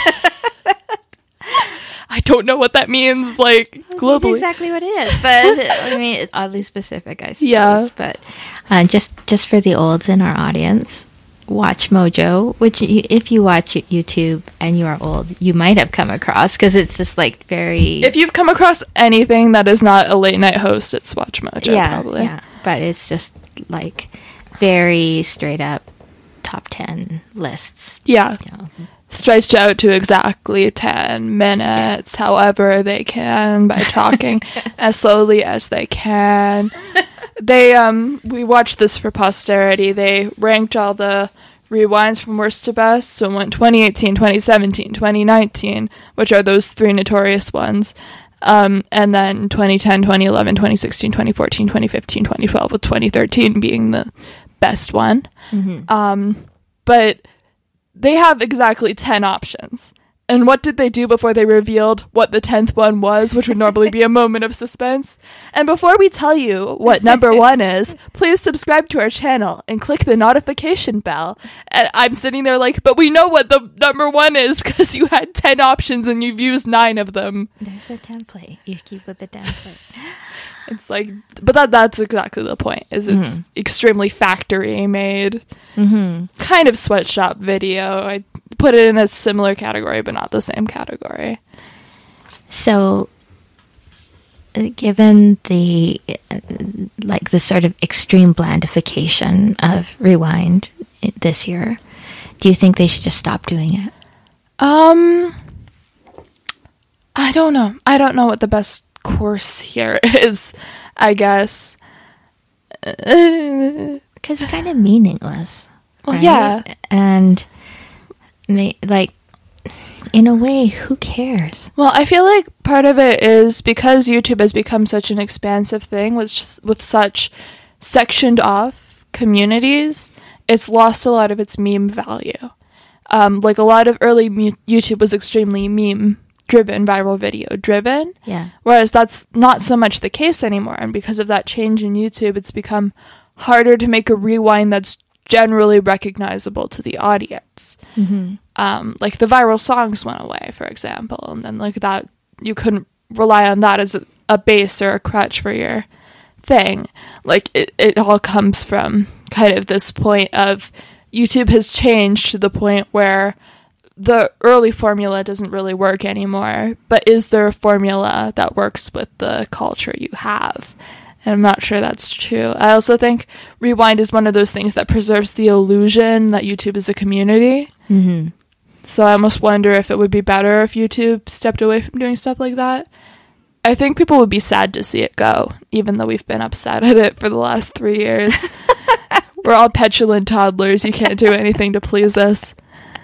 I don't know what that means, like, globally. That's exactly what it is, but I mean, it's oddly specific, I suppose. Yeah. But uh, just just for the olds in our audience, WatchMojo, which you, if you watch YouTube and you are old, you might have come across, because it's just like very. If you've come across anything that is not a late night host, it's WatchMojo, yeah, probably. Yeah, but it's just like very straight up top ten lists. Yeah. You know. Stretched out to exactly ten minutes, yeah. however they can, by talking as slowly as they can. They, um, we watched this for posterity. They ranked all the rewinds from worst to best, so it went twenty eighteen, twenty seventeen, twenty nineteen, which are those three notorious ones, um, and then twenty ten, twenty eleven, twenty sixteen, twenty fourteen, twenty fifteen, twenty twelve, with twenty thirteen being the best one. Mm-hmm. Um, but they have exactly ten options. And what did they do before they revealed what the tenth one was, which would normally be a moment of suspense? And before we tell you what number one is, please subscribe to our channel and click the notification bell. And I'm sitting there like, but we know what the number one is, because you had ten options and you've used nine of them. There's a template. You keep with the template. It's like, but that that's exactly the point, is it's mm-hmm. extremely extremely factory made, mm-hmm. kind of sweatshop video. I put it in a similar category, but not the same category. So, uh, given the, uh, like, the sort of extreme blandification of Rewind this year, do you think they should just stop doing it? Um, I don't know. I don't know what the best course here is, I guess. Because it's kind of meaningless. Well, right? yeah. And, they, like, in a way, who cares? Well, I feel like part of it is because YouTube has become such an expansive thing with, with such sectioned off communities, it's lost a lot of its meme value. Um, like, a lot of early mu- YouTube was extremely meme driven, viral video driven. Yeah. Whereas that's not so much the case anymore. And because of that change in YouTube, it's become harder to make a rewind that's generally recognizable to the audience. Mm-hmm. Um, like the viral songs went away, for example. And then like that, you couldn't rely on that as a, a base or a crutch for your thing. Like it, it all comes from kind of this point of YouTube has changed to the point where the early formula doesn't really work anymore, but is there a formula that works with the culture you have? And I'm not sure that's true. I also think rewind is one of those things that preserves the illusion that YouTube is a community. Mm-hmm. So I almost wonder if it would be better if YouTube stepped away from doing stuff like that. I think people would be sad to see it go, even though we've been upset at it for the last three years. We're all petulant toddlers. You can't do anything to please us.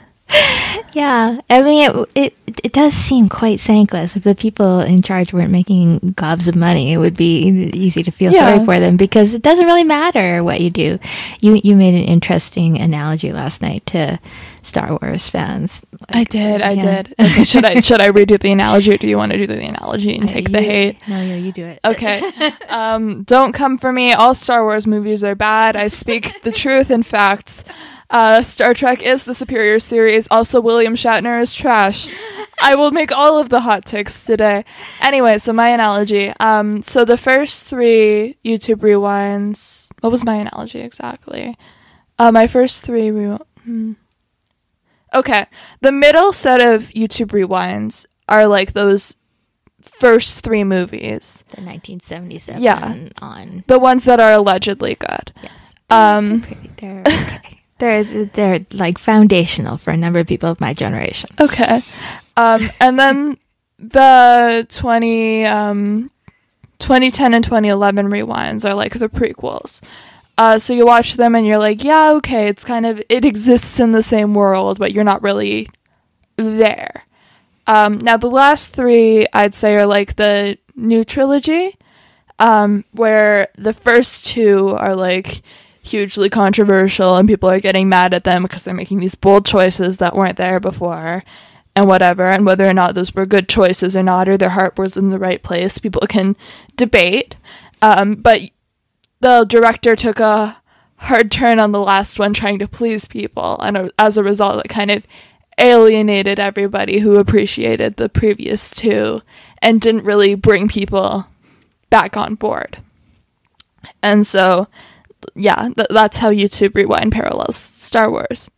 Yeah, I mean, it, it it does seem quite thankless. If the people in charge weren't making gobs of money, it would be easy to feel Yeah. sorry for them, because it doesn't really matter what you do. You you made an interesting analogy last night to Star Wars fans. I did, I Yeah. did. Okay, should I should I redo the analogy, or do you want to do the analogy and take the You- hate? No, yeah, you do it. Okay. Um, don't come for me. All Star Wars movies are bad. I speak the truth and facts. Uh, Star Trek is the superior series. Also, William Shatner is trash. I will make all of the hot takes today. Anyway, so my analogy. Um, so the first three YouTube rewinds. What was my analogy exactly? Uh, my first three re- hmm. Okay, the middle set of YouTube rewinds are like those first three movies, The nineteen seventy-seven Yeah. on. the ones that are allegedly good. Yes. Um, They're okay. They're they're like foundational for a number of people of my generation. okay, um, and then the twenty, um, twenty ten and twenty eleven rewinds are like the prequels. Uh, so you watch them and you're like, yeah, okay, it's kind of, it exists in the same world, but you're not really there. Um, now the last three I'd say are like the new trilogy, um, where the first two are like hugely controversial and people are getting mad at them because they're making these bold choices that weren't there before and whatever, and whether or not those were good choices or not, or their heart was in the right place, people can debate. Um, but the director took a hard turn on the last one trying to please people, and uh, as a result it kind of alienated everybody who appreciated the previous two and didn't really bring people back on board. And so yeah, th- that's how YouTube Rewind parallels Star Wars.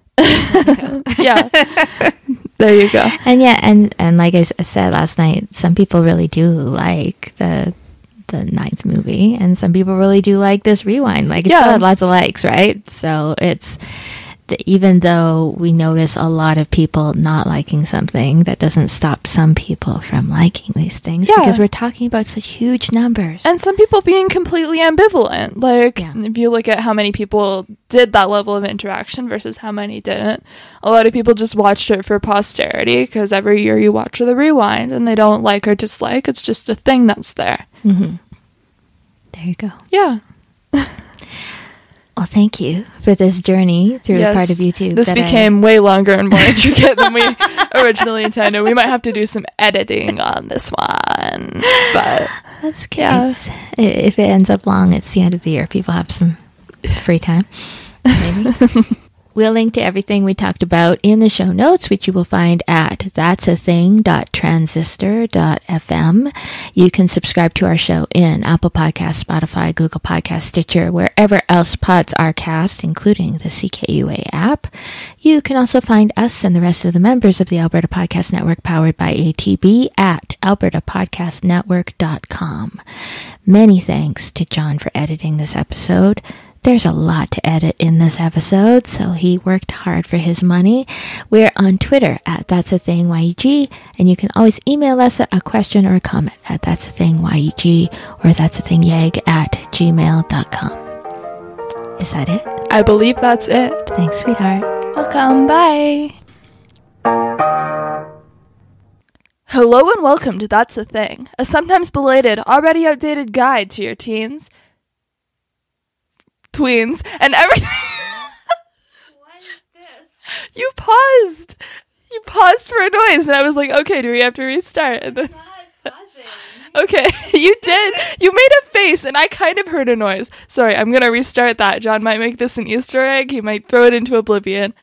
Yeah. There you go. And yeah, and and like I s- said last night, some people really do like the the ninth movie, and some people really do like this rewind. Like, it's Yeah. still had lots of likes, right? So it's the, even though we notice a lot of people not liking something, that doesn't stop some people from liking these things, Yeah. because we're talking about such huge numbers. And some people being completely ambivalent. Like, Yeah. if you look at how many people did that level of interaction versus how many didn't, a lot of people just watched it for posterity, because every year you watch the rewind and they don't like or dislike. It's just a thing that's there. Mm-hmm. There you go. Yeah. Well, thank you for this journey through Yes. a part of YouTube. This that I- became way longer and more intricate than we originally intended. We might have to do some editing on this one. But That's okay. Yeah. It's- i- If it ends up long, it's the end of the year. People have some free time. Maybe. We'll link to everything we talked about in the show notes, which you will find at that's a thing dot transistor dot f m. You can subscribe to our show in Apple Podcasts, Spotify, Google Podcasts, Stitcher, wherever else pods are cast, including the C K U A app. You can also find us and the rest of the members of the Alberta Podcast Network, powered by A T B, at alberta podcast network dot com. Many thanks to John for editing this episode. There's a lot to edit in this episode, so he worked hard for his money. We're on Twitter at That's a Thing Y E G, and you can always email us a question or a comment at That's a Thing Y E G or That's a Thing Yag at gmail dot com. Is that it? I believe that's it. Thanks, sweetheart. Welcome. Bye. Hello and welcome to That's a Thing, a sometimes belated, already outdated guide to your teens, tweens, and everything. What is this? You paused. You paused for a noise, and I was like, okay, do we have to restart? And then, okay, you did. You made a face, and I kind of heard a noise. Sorry, I'm going to restart that. John might make this an Easter egg. He might throw it into oblivion.